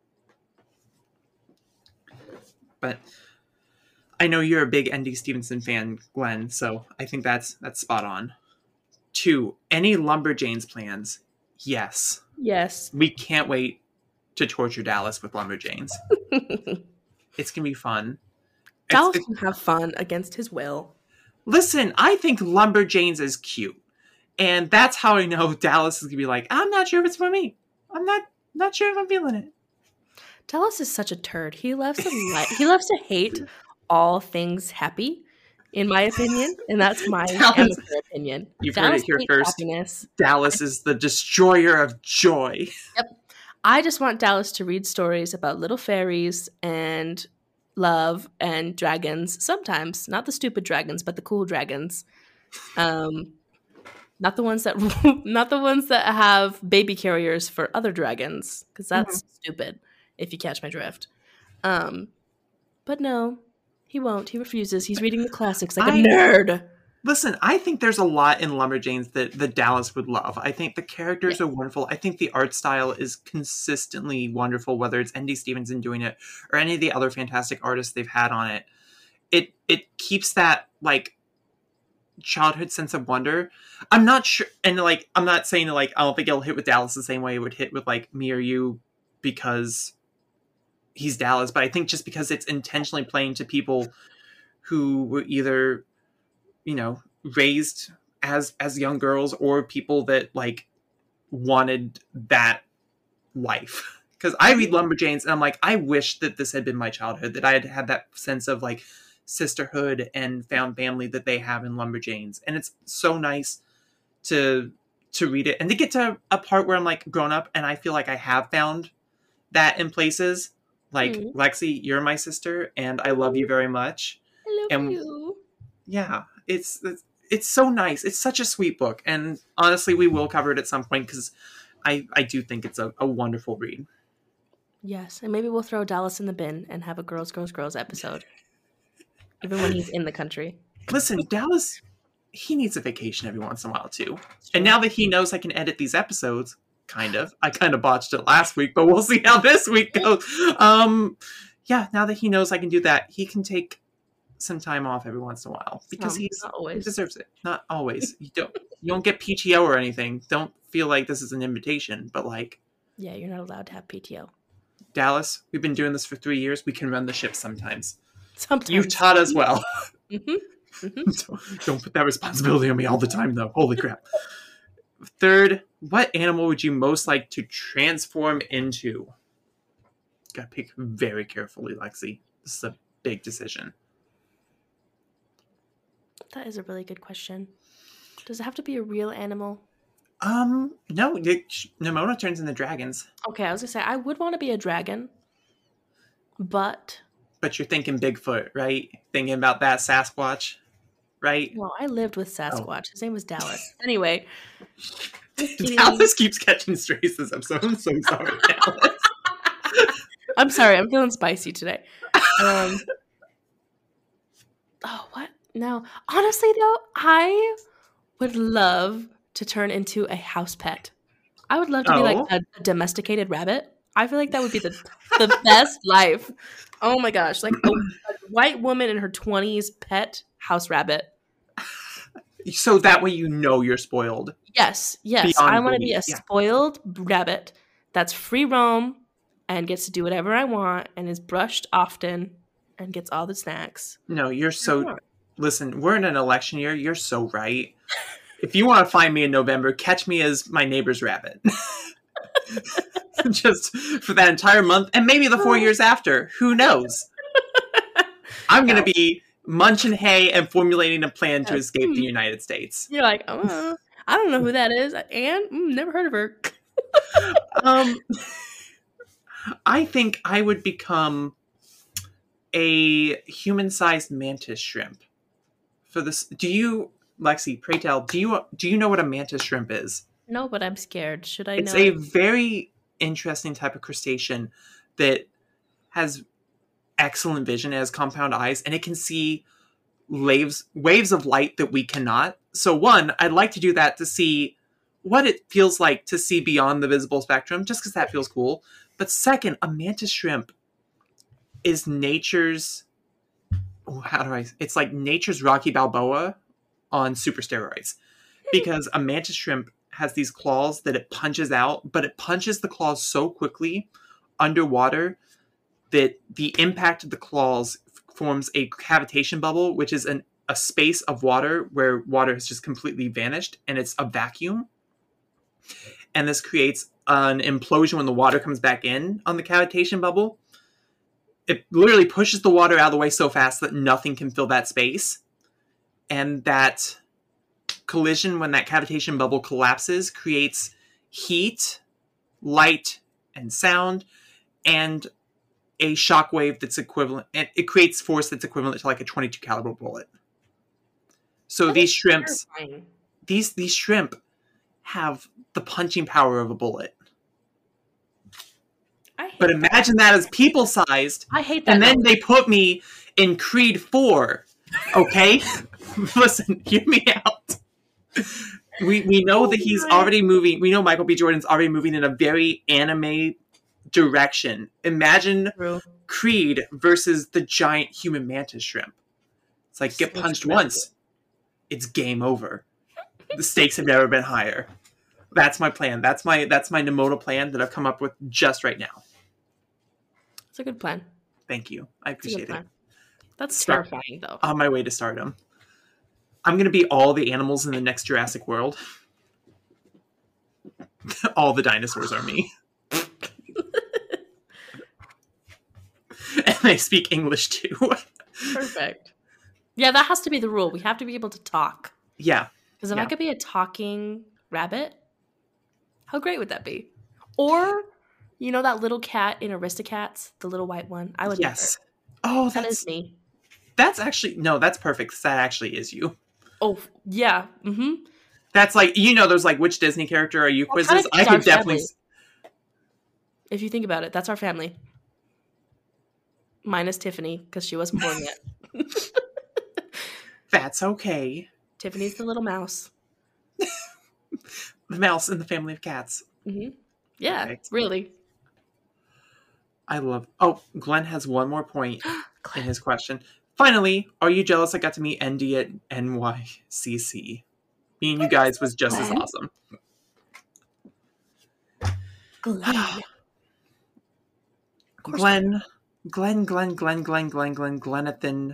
But I know you're a big N.D. Stevenson fan, Glenn, so I think that's spot on. 2, any Lumberjanes plans? Yes. Yes. We can't wait to torture Dallas with Lumberjanes. It's going to be fun. Dallas can have fun against his will. Listen, I think Lumberjanes is cute. And that's how I know Dallas is going to be like, I'm not sure if it's for me. I'm not sure if I'm feeling it. Dallas is such a turd. He loves to hate all things happy, in my opinion, and that's my amateur opinion. You've Dallas heard it here hates first. happiness. Dallas is the destroyer of joy. Yep. I just want Dallas to read stories about little fairies and love and dragons. Sometimes, not the stupid dragons, but the cool dragons. Not the ones that have baby carriers for other dragons, because that's stupid. If you catch my drift. But no, he won't. He refuses. He's reading the classics like a nerd. Listen, I think there's a lot in Lumberjanes that Dallas would love. I think the characters are wonderful. I think the art style is consistently wonderful, whether it's N.D. Stevenson doing it or any of the other fantastic artists they've had on it. It keeps that, like, childhood sense of wonder. I'm not sure, and, like, I'm not saying, like, I don't think it'll hit with Dallas the same way it would hit with, like, me or you because he's Dallas, but I think just because it's intentionally playing to people who were either, raised as young girls or people that like wanted that life. Because I read Lumberjanes and I'm like, I wish that this had been my childhood, that I had had that sense of like sisterhood and found family that they have in Lumberjanes. And it's so nice to read it and to get to a part where I'm like grown up and I feel like I have found that in places. Like, Lexi, you're my sister, and I love you very much. I love you. Yeah, it's so nice. It's such a sweet book, and honestly, we will cover it at some point because I do think it's a wonderful read. Yes, and maybe we'll throw Dallas in the bin and have a girls, girls, girls episode. Even when he's in the country. Listen, Dallas, he needs a vacation every once in a while too. And now that he knows I can edit these episodes, I kind of botched it last week, but we'll see how this week goes. Yeah, now that he knows I can do that, he can take some time off every once in a while because he deserves it. Not always. You don't get PTO or anything. Don't feel like this is an invitation, but like, yeah, you're not allowed to have PTO. Dallas, we've been doing this for 3 years. We can run the ship sometimes. Sometimes. You've taught us well. Mm-hmm. Mm-hmm. Don't put that responsibility on me all the time, though. Holy crap. Third, what animal would you most like to transform into? Gotta pick very carefully, Lexi. This is a big decision. That is a really good question. Does it have to be a real animal? No. Nimona turns into dragons. Okay, I was gonna say I would want to be a dragon, but you're thinking Bigfoot, right? Thinking about that Sasquatch, right? Well, I lived with Sasquatch. His name was Dallas. Anyway, Dallas keeps catching strays this episode. I'm so sorry, Dallas. I'm sorry. I'm feeling spicy today. What? No. Honestly, though, I would love to turn into a house pet. I would love to be like a domesticated rabbit. I feel like that would be the best life. Oh my gosh. Like a white woman in her 20s pet house rabbit. So that way you're spoiled. Yes. I want to be a spoiled rabbit that's free roam and gets to do whatever I want and is brushed often and gets all the snacks. No, you're so... Listen, we're in an election year. You're so right. If you want to find me in November, catch me as my neighbor's rabbit. Just for that entire month and maybe the 4 years after. Who knows? I'm going to be munching hay and formulating a plan to escape the United States. You're like, I don't know who that is. Anne? Never heard of her. I think I would become a human-sized mantis shrimp. For this, Lexi, pray tell, do you know what a mantis shrimp is? No, but I'm scared. Should I know? It's a very interesting type of crustacean that has excellent vision. It has compound eyes, and it can see waves of light that we cannot. So one, I'd like to do that to see what it feels like to see beyond the visible spectrum, just because that feels cool. But second, a mantis shrimp is nature's... it's like nature's Rocky Balboa on super steroids. Because a mantis shrimp has these claws that it punches out, but it punches the claws so quickly underwater that the impact of the claws forms a cavitation bubble, which is a space of water where water has just completely vanished, and it's a vacuum. And this creates an implosion when the water comes back in on the cavitation bubble. It literally pushes the water out of the way so fast that nothing can fill that space. And that collision, when that cavitation bubble collapses, creates heat, light, and sound, and a shockwave that's equivalent. And it creates force that's equivalent to like a .22 caliber bullet. So these shrimps, these shrimp have the punching power of a bullet. But imagine that as people-sized. I hate that. And then they put me in Creed 4. Okay? Listen, hear me out. We know that he's already moving. We know Michael B. Jordan's already moving in a very anime direction. Imagine Creed versus the giant human mantis shrimp. It's like, get punched once. It's game over. The stakes have never been higher. That's my plan. That's my Nimona plan that I've come up with just right now. It's a good plan. Thank you. I appreciate it. That's terrifying, though. On my way to stardom. I'm going to be all the animals in the next Jurassic World. All the dinosaurs are me. And they speak English, too. Perfect. Yeah, that has to be the rule. We have to be able to talk. Yeah. Because if I could be a talking rabbit, how great would that be? Or... You know that little cat in Aristocats? The little white one? I would Yes. Oh, that is me. That's actually... No, that's perfect. That actually is you. Oh, yeah. Mm-hmm. That's like... You know, there's like, which Disney character are you quizzes? I could definitely... If you think about it, that's our family. Minus Tiffany, because she wasn't born yet. That's okay. Tiffany's the little mouse. The mouse in the family of cats. Mm-hmm. Yeah, Perfect. really. I love... Oh, Glenn has one more point in his question. Finally, are you jealous I got to meet ND at NYCC? Me and you guys was just as awesome. Glenn. Glennathan.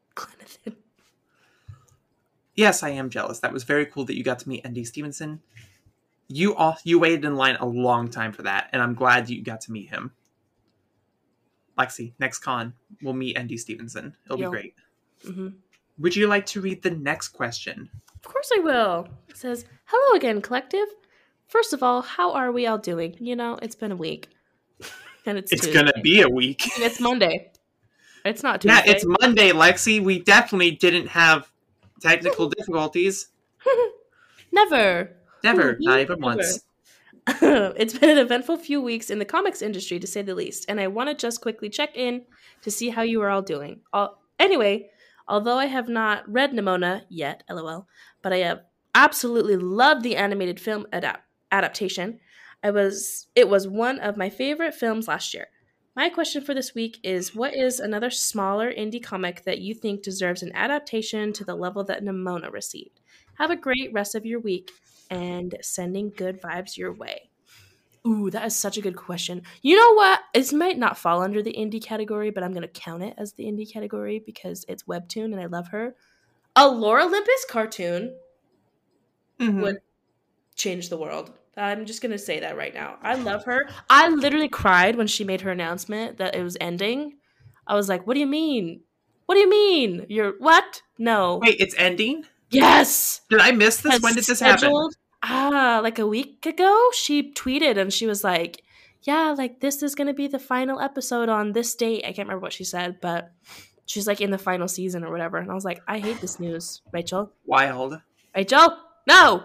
Yes, I am jealous. That was very cool that you got to meet ND Stevenson. You waited in line a long time for that, and I'm glad you got to meet him. Lexi, next con, we'll meet ND Stevenson. It'll be great. Mm-hmm. Would you like to read the next question? Of course I will. It says, hello again, collective. First of all, how are we all doing? You know, it's been a week. And it's going to be a week. And it's Monday. It's not Tuesday. Yeah, it's Monday, Lexi. We definitely didn't have technical difficulties. Never, not even once. It's been an eventful few weeks in the comics industry, to say the least, and I want to just quickly check in to see how you are all doing. Anyway, although I have not read Nimona yet, LOL, but I have absolutely loved the animated film adaptation. It was one of my favorite films last year. My question for this week is, what is another smaller indie comic that you think deserves an adaptation to the level that Nimona received? Have a great rest of your week, and sending good vibes your way. Ooh, that is such a good question. You know what? It might not fall under the indie category, but I'm going to count it as the indie category because it's webtoon and I love her. A Lore Olympus cartoon would change the world. I'm just going to say that right now. I love her. I literally cried when she made her announcement that it was ending. I was like, what do you mean? What do you mean? You're what? No. Wait, it's ending? Yes. Did I miss this? When did this happen? Like a week ago, she tweeted and she was like, yeah, like this is going to be the final episode on this date. I can't remember what she said, but she's like in the final season or whatever. And I was like, I hate this news, Rachel. Wild. Rachel, no.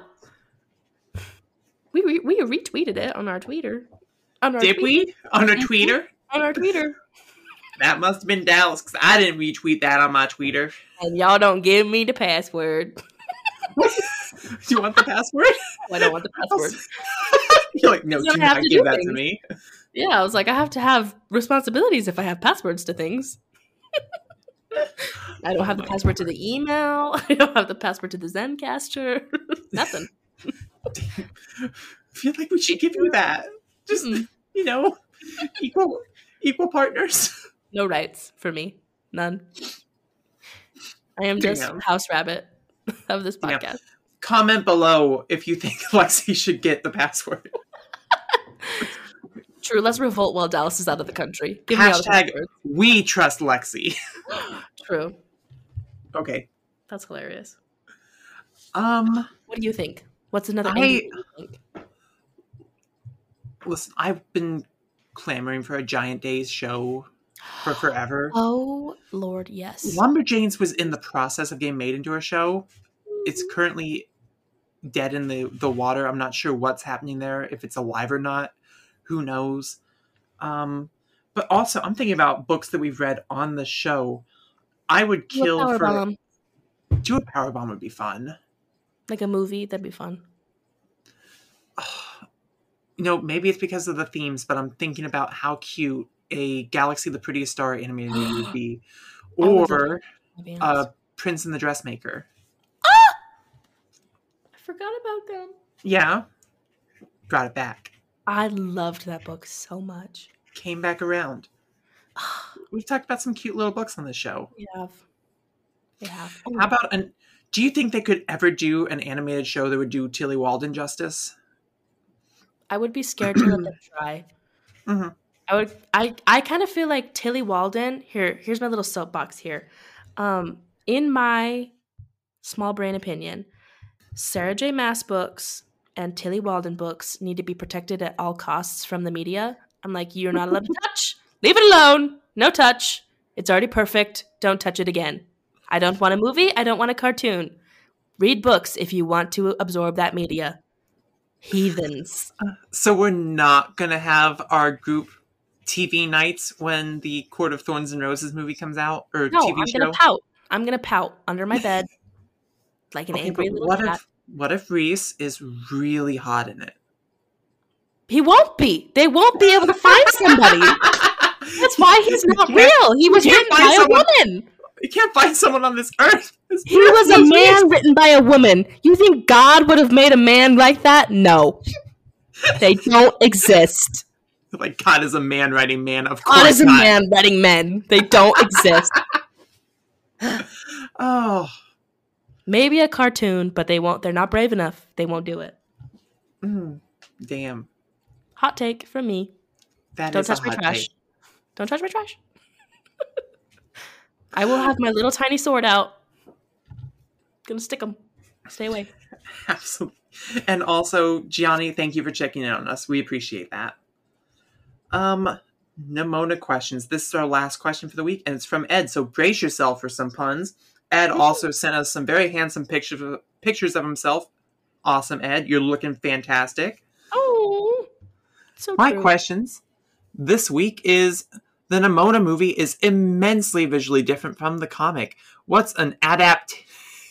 We retweeted it on our Twitter. Did we? On our Twitter? On our Twitter. That must have been Dallas, because I didn't retweet that on my Twitter. And y'all don't give me the password. Do you want the password? I don't want the password. You're like, no, do not give that to me. Yeah, I was like, I have to have responsibilities if I have passwords to things. I don't have the password to the email. I don't have the password to the Zencaster. Nothing. I feel like we should give you that. Just, equal partners. No rights for me. None. I am just house rabbit of this podcast. Yeah. Comment below if you think Lexi should get the password. True. Let's revolt while Dallas is out of the country. Give Hashtag we trust Lexi. True. Okay. That's hilarious. What do you think? What's another indie you think? Listen, I've been clamoring for a Giant Days show for forever. Oh, Lord, yes. Lumberjanes was in the process of getting made into a show. It's currently dead in the water. I'm not sure what's happening there, if it's alive or not. Who knows? But also, I'm thinking about books that we've read on the show. I would kill for... Do a Powerbomb would be fun. Like a movie? That'd be fun. Maybe it's because of the themes, but I'm thinking about how cute a Galaxy the Prettiest Star animated movie would be. Or Prince and the Dressmaker. Ah! I forgot about them. Yeah. Brought it back. I loved that book so much. Came back around. We've talked about some cute little books on this show. We have. How about do you think they could ever do an animated show that would do Tilly Walden justice? I would be scared to let them try. Mm-hmm. I kind of feel like Tilly Walden. Here's my little soapbox here. In my small brain opinion, Sarah J. Maas books and Tilly Walden books need to be protected at all costs from the media. I'm like, you're not allowed to touch. Leave it alone. No touch. It's already perfect. Don't touch it again. I don't want a movie. I don't want a cartoon. Read books if you want to absorb that media. Heathens. So we're not going to have our group TV nights when the Court of Thorns and Roses movie comes out? Or No, TV I'm show? gonna pout. I'm gonna pout under my bed like an angry little cat. What if Reese is really hot in it? He won't be. They won't be able to find somebody. That's why he's not real. He was written by a woman. You can't find someone on this earth. He was a man written by a woman. You think God would have made a man like that? No. They don't exist. Like God is a man writing man, of course. God is a man writing men. They don't exist. Oh. Maybe a cartoon, but they won't. They're not brave enough. They won't do it. Damn. Hot take from me. Don't touch my trash. Take. Don't touch my trash. I will have my little tiny sword out. Gonna stick them. Stay away. Absolutely. And also, Gianni, thank you for checking in on us. We appreciate that. Nimona questions. This is our last question for the week, and it's from Ed, so brace yourself for some puns. Ed also sent us some very handsome pictures of himself. Awesome, Ed. You're looking fantastic. Oh, so My true. questions this week is, the Nimona movie is immensely visually different from the comic. What's an adaptan?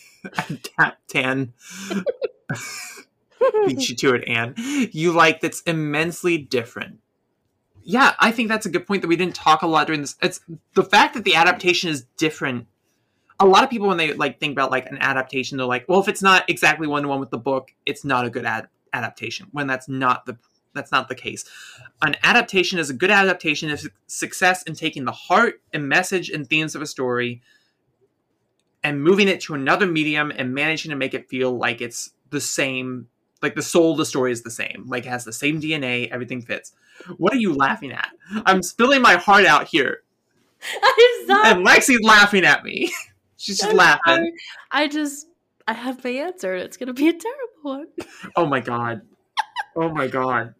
Beat you to it, Anne. You like that's immensely different. Yeah, I think that's a good point that we didn't talk a lot during this. It's the fact that the adaptation is different. A lot of people, when they think about an adaptation, they're like, well, if it's not exactly one-to-one with the book, it's not a good adaptation. When that's not the case. An adaptation is a good adaptation if success in taking the heart and message and themes of a story and moving it to another medium and managing to make it feel like it's the same, like the soul of the story is the same, like it has the same DNA, everything fits. What are you laughing at? I'm spilling my heart out here. I'm sorry. And Lexi's laughing at me. She's just laughing. I have my answer. It's going to be a terrible one. Oh my God. Oh my God.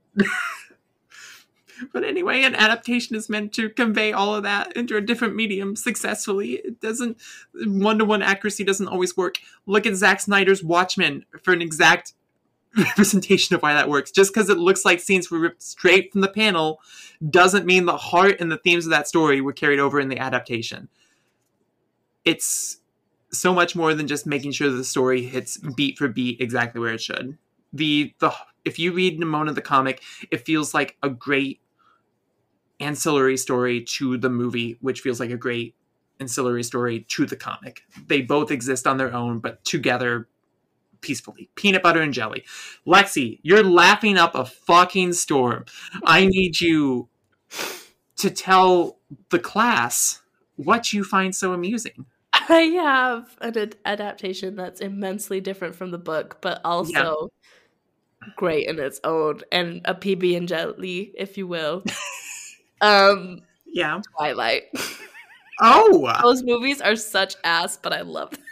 But anyway, an adaptation is meant to convey all of that into a different medium successfully. It doesn't, one-to-one accuracy doesn't always work. Look at Zack Snyder's Watchmen for an exact representation of why that works. Just because it looks like scenes were ripped straight from the panel doesn't mean the heart and the themes of that story were carried over in the adaptation. It's so much more than just making sure that the story hits beat for beat exactly where it should. If you read Nimona the comic, it feels like a great ancillary story to the movie, which feels like a great ancillary story to the comic. They both exist on their own, but together peacefully. Peanut butter and jelly. Lexi, you're laughing up a fucking storm. I need you to tell the class what you find so amusing. I have an adaptation that's immensely different from the book, but also great in its own, and a PB and jelly, if you will. Twilight. Oh, those movies are such ass, but I love them.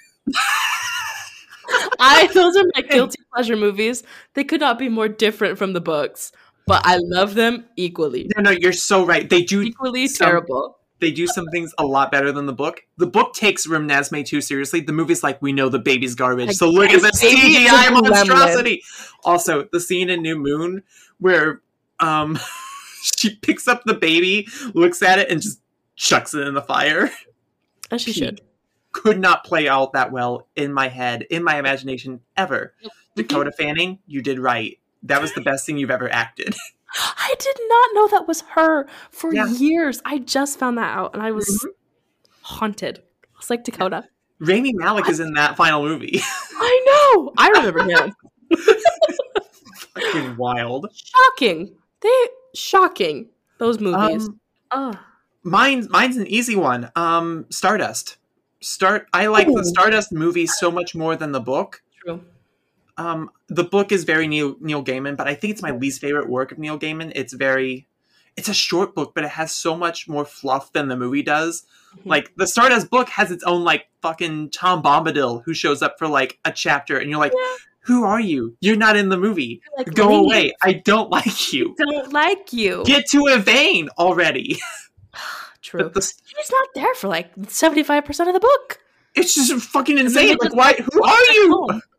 Those are my guilty pleasure movies. They could not be more different from the books, but I love them equally. No, you're so right. They do equally terrible. They do some things a lot better than the book. The book takes Renesmee too seriously. The movie's like, we know the baby's garbage, so look at this CGI monstrosity. Also, the scene in New Moon where she picks up the baby, looks at it, and just chucks it in the fire. As she should. Could not play out that well in my head, in my imagination, ever. Dakota Fanning, you did right. That was the best thing you've ever acted. I did not know that was her for years. I just found that out, and I was haunted. I was like, Dakota. Rami Malek is in that final movie. I know. I remember him. Fucking wild. Shocking. Those movies. Mine's an easy one. Stardust. I like the Stardust movie so much more than the book. True. The book is very Neil Gaiman, but I think it's my least favorite work of Neil Gaiman. It's a short book, but it has so much more fluff than the movie does. Mm-hmm. Like, the Stardust book has its own, fucking Tom Bombadil who shows up for, a chapter, and you're like, who are you? You're not in the movie. Go away. I don't like you. Don't like you. Get to Yvain already. True. He's not there for 75% of the book. It's just fucking insane. Why? Who are you?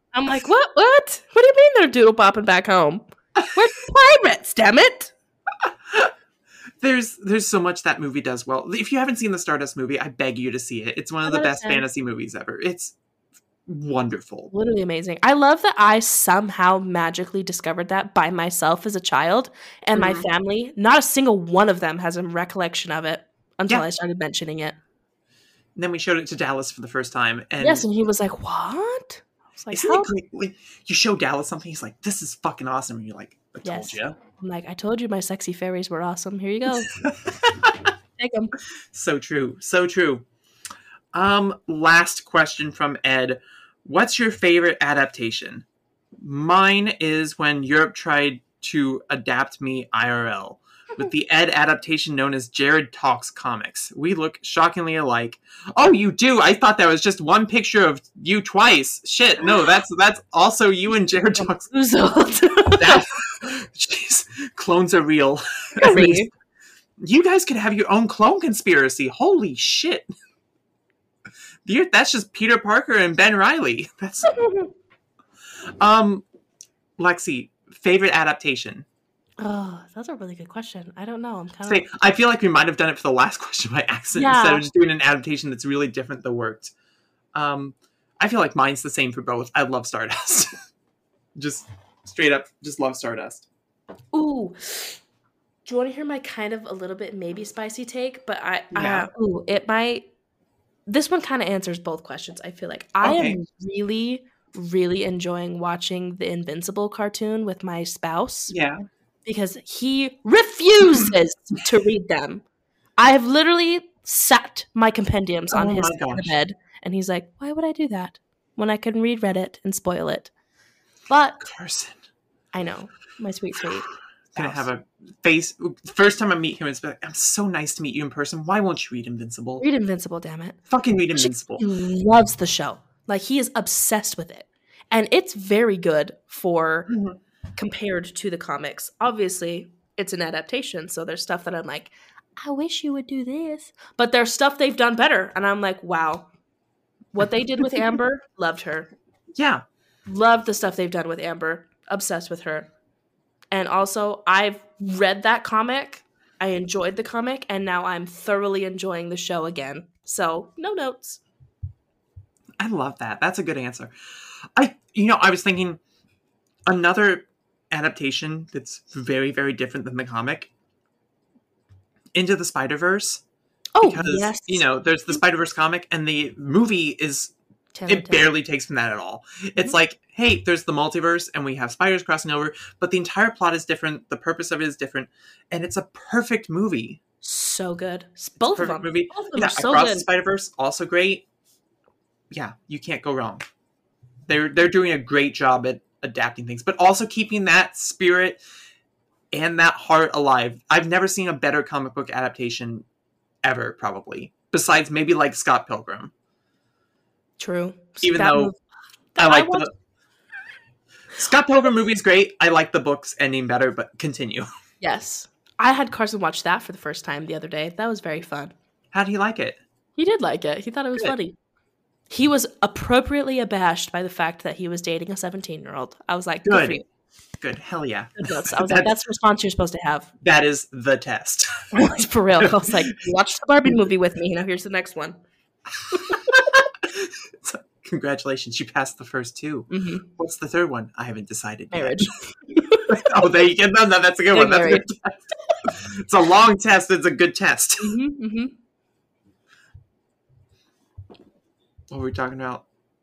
I'm like, what? What do you mean they're doodle bopping back home? We're pirates, damn it! There's so much that movie does well. If you haven't seen the Stardust movie, I beg you to see it. It's one of the best fantasy movies ever. It's wonderful. Literally amazing. I love that I somehow magically discovered that by myself as a child, and my family, not a single one of them has a recollection of it until I started mentioning it. And then we showed it to Dallas for the first time. And yes, and he was like, what? I was like, isn't it great? Like, you show Dallas something, he's like, this is fucking awesome. And you're like, I told you. I'm like, I told you my sexy fairies were awesome. Here you go. Take them. So true. So true. Last question from Ed. What's your favorite adaptation? Mine is when Europe tried to adapt me IRL with the Ed adaptation known as Jared Talks Comics. We look shockingly alike. Oh, you do? I thought that was just one picture of you twice. Shit, no, that's also you and Jared Talks. Jeez, clones are real. You guys could have your own clone conspiracy. Holy shit. That's just Peter Parker and Ben Reilly. That's Lexi, favorite adaptation? Oh, that's a really good question. I don't know. I'm kind of. I feel like we might have done it for the last question by accident instead of just doing an adaptation that's really different that worked. I feel like mine's the same for both. I love Stardust. Just straight up, just love Stardust. Ooh. Do you want to hear my kind of a little bit maybe spicy take? But it might. This one kind of answers both questions, I feel like. I am really, really enjoying watching the Invincible cartoon with my spouse. Yeah. Because he refuses to read them. I have literally sat my compendiums on his bed, and he's like, why would I do that when I can read Reddit and spoil it? But Carson. I know. My sweet. Gonna have a face. First time I meet him, it's like, I'm so nice to meet you in person. Why won't you read Invincible? Read Invincible, damn it. Fucking read Invincible. He loves the show. Like, he is obsessed with it. And it's very good for compared to the comics. Obviously, it's an adaptation, so there's stuff that I'm like, I wish you would do this. But there's stuff they've done better. And I'm like, wow. What they did with Amber, loved her. Yeah. Loved the stuff they've done with Amber. Obsessed with her. And also, I've read that comic, I enjoyed the comic, and now I'm thoroughly enjoying the show again. So, no notes. I love that. That's a good answer. I was thinking another adaptation that's very, very different than the comic. Into the Spider-Verse. Oh, because, yes. There's the Spider-Verse comic, and the movie is... It barely takes from that at all. It's like, hey, there's the multiverse and we have spiders crossing over, but the entire plot is different. The purpose of it is different. And it's a perfect movie. So good. Both of them. Movie. Both of them are so Across good. the Spider-Verse, also great. Yeah, you can't go wrong. They're doing a great job at adapting things, but also keeping that spirit and that heart alive. I've never seen a better comic book adaptation ever, probably. Besides maybe like Scott Pilgrim. True. Even though I like the Scott Pilgrim movie is great. I like the book's ending better, but continue. Yes. I had Carson watch that for the first time the other day. That was very fun. How did he like it? He did like it. He thought it was funny. He was appropriately abashed by the fact that he was dating a 17-year-old. I was like, good for you. Good. Hell yeah. Good notes. I was like, that's the response you're supposed to have. That is the test. For real. I was like, you watched the Barbie movie with me. Now here's the next one. So, congratulations, you passed the first two. Mm-hmm. What's the third one? I haven't decided Marriage. Yet. Oh, there you go. No, that's a good one. That's a good test. It's a long test. It's a good test. Mm-hmm, mm-hmm. What were we talking about?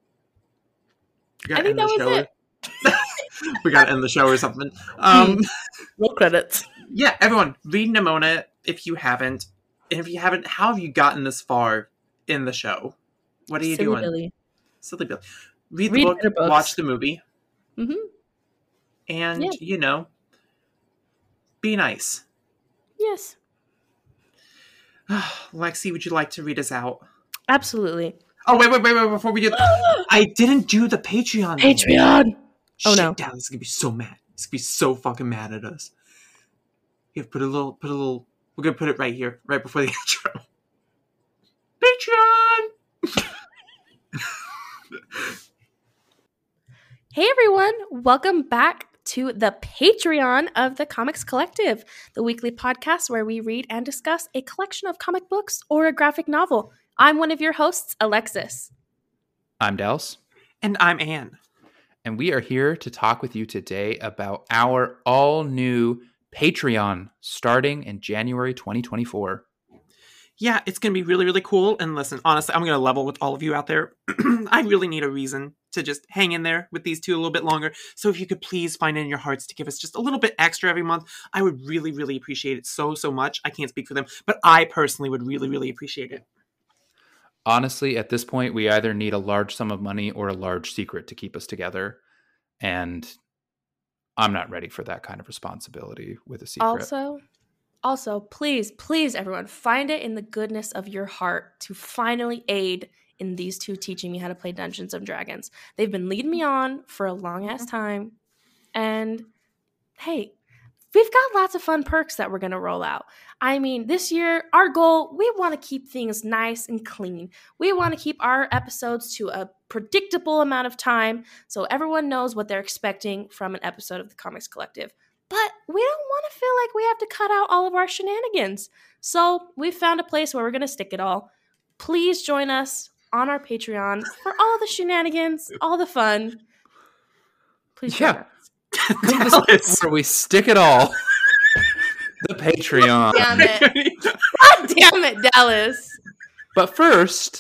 I think that was it. We got to end the show or something. Roll credits. Yeah, everyone, read Nimona if you haven't. And if you haven't, how have you gotten this far in the show? What are you doing? Billy. Silly Billy. Read the book, watch the movie. Mm-hmm. And, be nice. Yes. Lexi, would you like to read us out? Absolutely. Oh, wait, before we do that. I didn't do the Patreon. Patreon! Oh, no. Dallas is going to be so mad. He's going to be so fucking mad at us. Here, put a little, we're going to put it right here, right before the intro. Patreon! everyone. Welcome back to the Patreon of the Comics Collective, the weekly podcast where we read and discuss a collection of comic books or a graphic novel. I'm one of your hosts, Alexis. I'm Dallas. And I'm Anne. And we are here to talk with you today about our all-new Patreon starting in January 2024. Yeah, it's going to be really, really cool. And listen, honestly, I'm going to level with all of you out there. I really need a reason to just hang in there with these two a little bit longer. So if you could please find it in your hearts to give us just a little bit extra every month, I would really, really appreciate it so much. I can't speak for them, but I personally would really, really appreciate it. Honestly, at this point, we either need a large sum of money or a large secret to keep us together. And I'm not ready for that kind of responsibility with a secret. Also, please, everyone, find it in the goodness of your heart to finally aid in these two teaching me how to play Dungeons & Dragons. They've been leading me on for a long-ass time. And, hey, we've got lots of fun perks that we're going to roll out. I mean, this year, our goal, we want to keep things nice and clean. We want to keep our episodes to a predictable amount of time so everyone knows what they're expecting from an episode of the Comics Collective. But we don't want to feel like we have to cut out all of our shenanigans. So we found a place where we're going to stick it all. Please join us on our Patreon for all the shenanigans, all the fun. Please join us. Where we stick it all. The Patreon. Damn it. God damn it, Dallas. But first,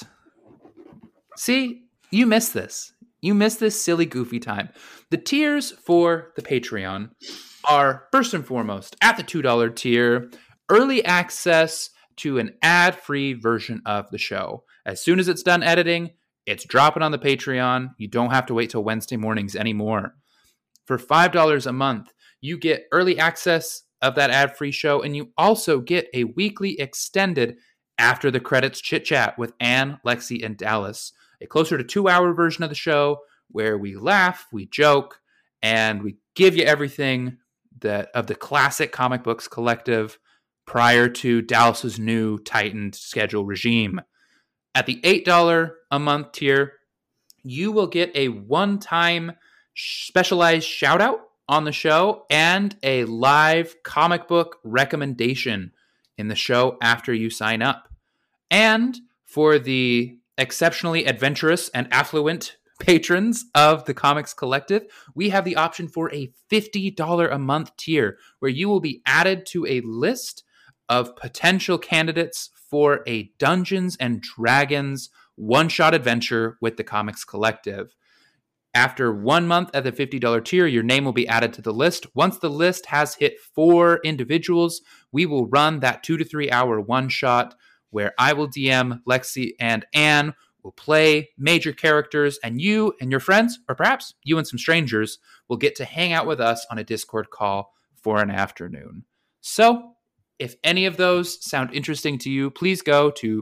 see, you missed this. You missed this silly, goofy time. The tiers for the Patreon are, first and foremost, at the $2 tier, early access to an ad-free version of the show. As soon as it's done editing, it's dropping on the Patreon. You don't have to wait till Wednesday mornings anymore. For $5 a month, you get early access of that ad-free show, and you also get a weekly extended after the credits chit-chat with Anne, Lexi, and Dallas. A closer to 2-hour version of the show where we laugh, we joke, and we give you everything that of the classic comic books collective prior to Dallas's new tightened schedule regime. At the $8 a month tier, you will get a one-time specialized shout-out on the show and a live comic book recommendation in the show after you sign up. And for the exceptionally adventurous and affluent patrons of the Comics Collective, we have the option for a $50 a month tier where you will be added to a list of potential candidates for a Dungeons and Dragons one-shot adventure with the Comics Collective. After 1 month at the $50 tier, your name will be added to the list. Once the list has hit 4 individuals, we will run that 2 to 3 hour one-shot where I will DM, Lexi and Anne will play major characters, and you and your friends, or perhaps you and some strangers, will get to hang out with us on a Discord call for an afternoon. So, if any of those sound interesting to you, please go to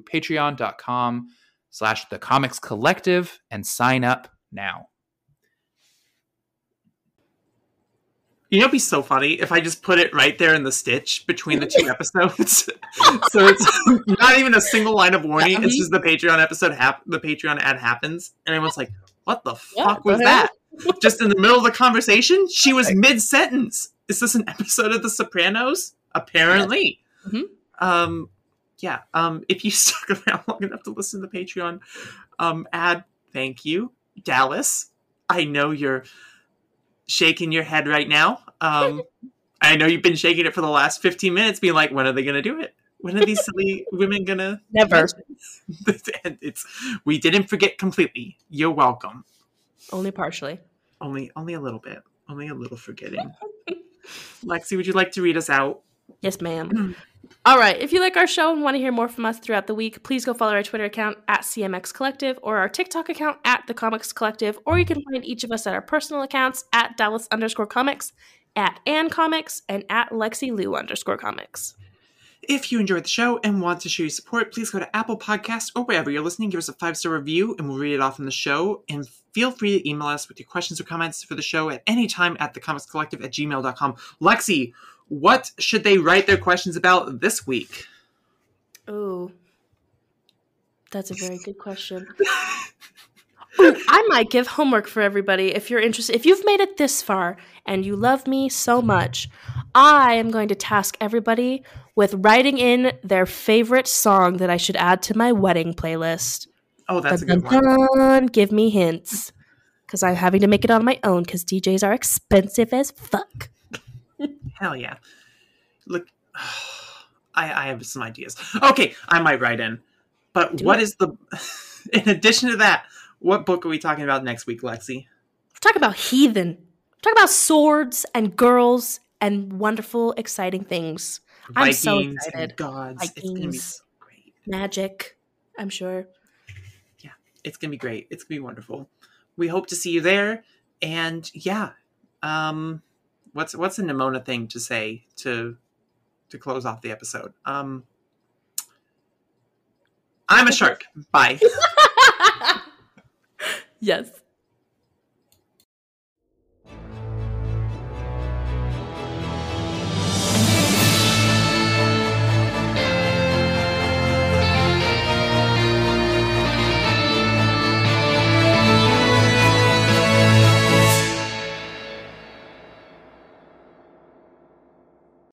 patreon.com/thecomicscollective and sign up now. You know, it'd be so funny if I just put it right there in the stitch between the two episodes. So it's not even a single line of warning. It's just the Patreon episode, the Patreon ad happens. And everyone's like, what the fuck was that? Just in the middle of the conversation? She was mid-sentence. Is this an episode of The Sopranos? Apparently. Mm-hmm. If you stuck around long enough to listen to the Patreon ad, thank you. Dallas, I know you're shaking your head right now. I know you've been shaking it for the last 15 minutes, being like, when are they going to do it? When are these silly women going to? Never. And we didn't forget completely. You're welcome. Only partially. Only a little bit. Only a little forgetting. Lexi, would you like to read us out? Yes, ma'am. All right. If you like our show and want to hear more from us throughout the week, please go follow our Twitter account at CMX Collective or our TikTok account at The Comics Collective, or you can find each of us at our personal accounts at Dallas_Comics, at Ann Comics, and at LexiLou_Comics. If you enjoyed the show and want to show your support, please go to Apple Podcasts or wherever you're listening, give us a 5-star review, and we'll read it off in the show. And feel free to email us with your questions or comments for the show at any time at thecomicscollective@gmail.com. Lexi, what should they write their questions about this week? Ooh, that's a very good question. Ooh, I might give homework for everybody if you're interested. If you've made it this far and you love me so much, I am going to task everybody with writing in their favorite song that I should add to my wedding playlist. Oh, that's a good one. Give me hints. Because I'm having to make it on my own because DJs are expensive as fuck. Hell yeah. Look, I have some ideas. Okay, I might write in. But what is the... In addition to that, what book are we talking about next week, Lexi? We're talking about heathen. We're talking about swords and girls and wonderful, exciting things. I'm so excited. And gods. Vikings, it's going to be so great. Magic, I'm sure. Yeah, it's going to be great. It's going to be wonderful. We hope to see you there. And yeah, what's a Nimona thing to say to close off the episode? I'm a shark. Bye. Yes.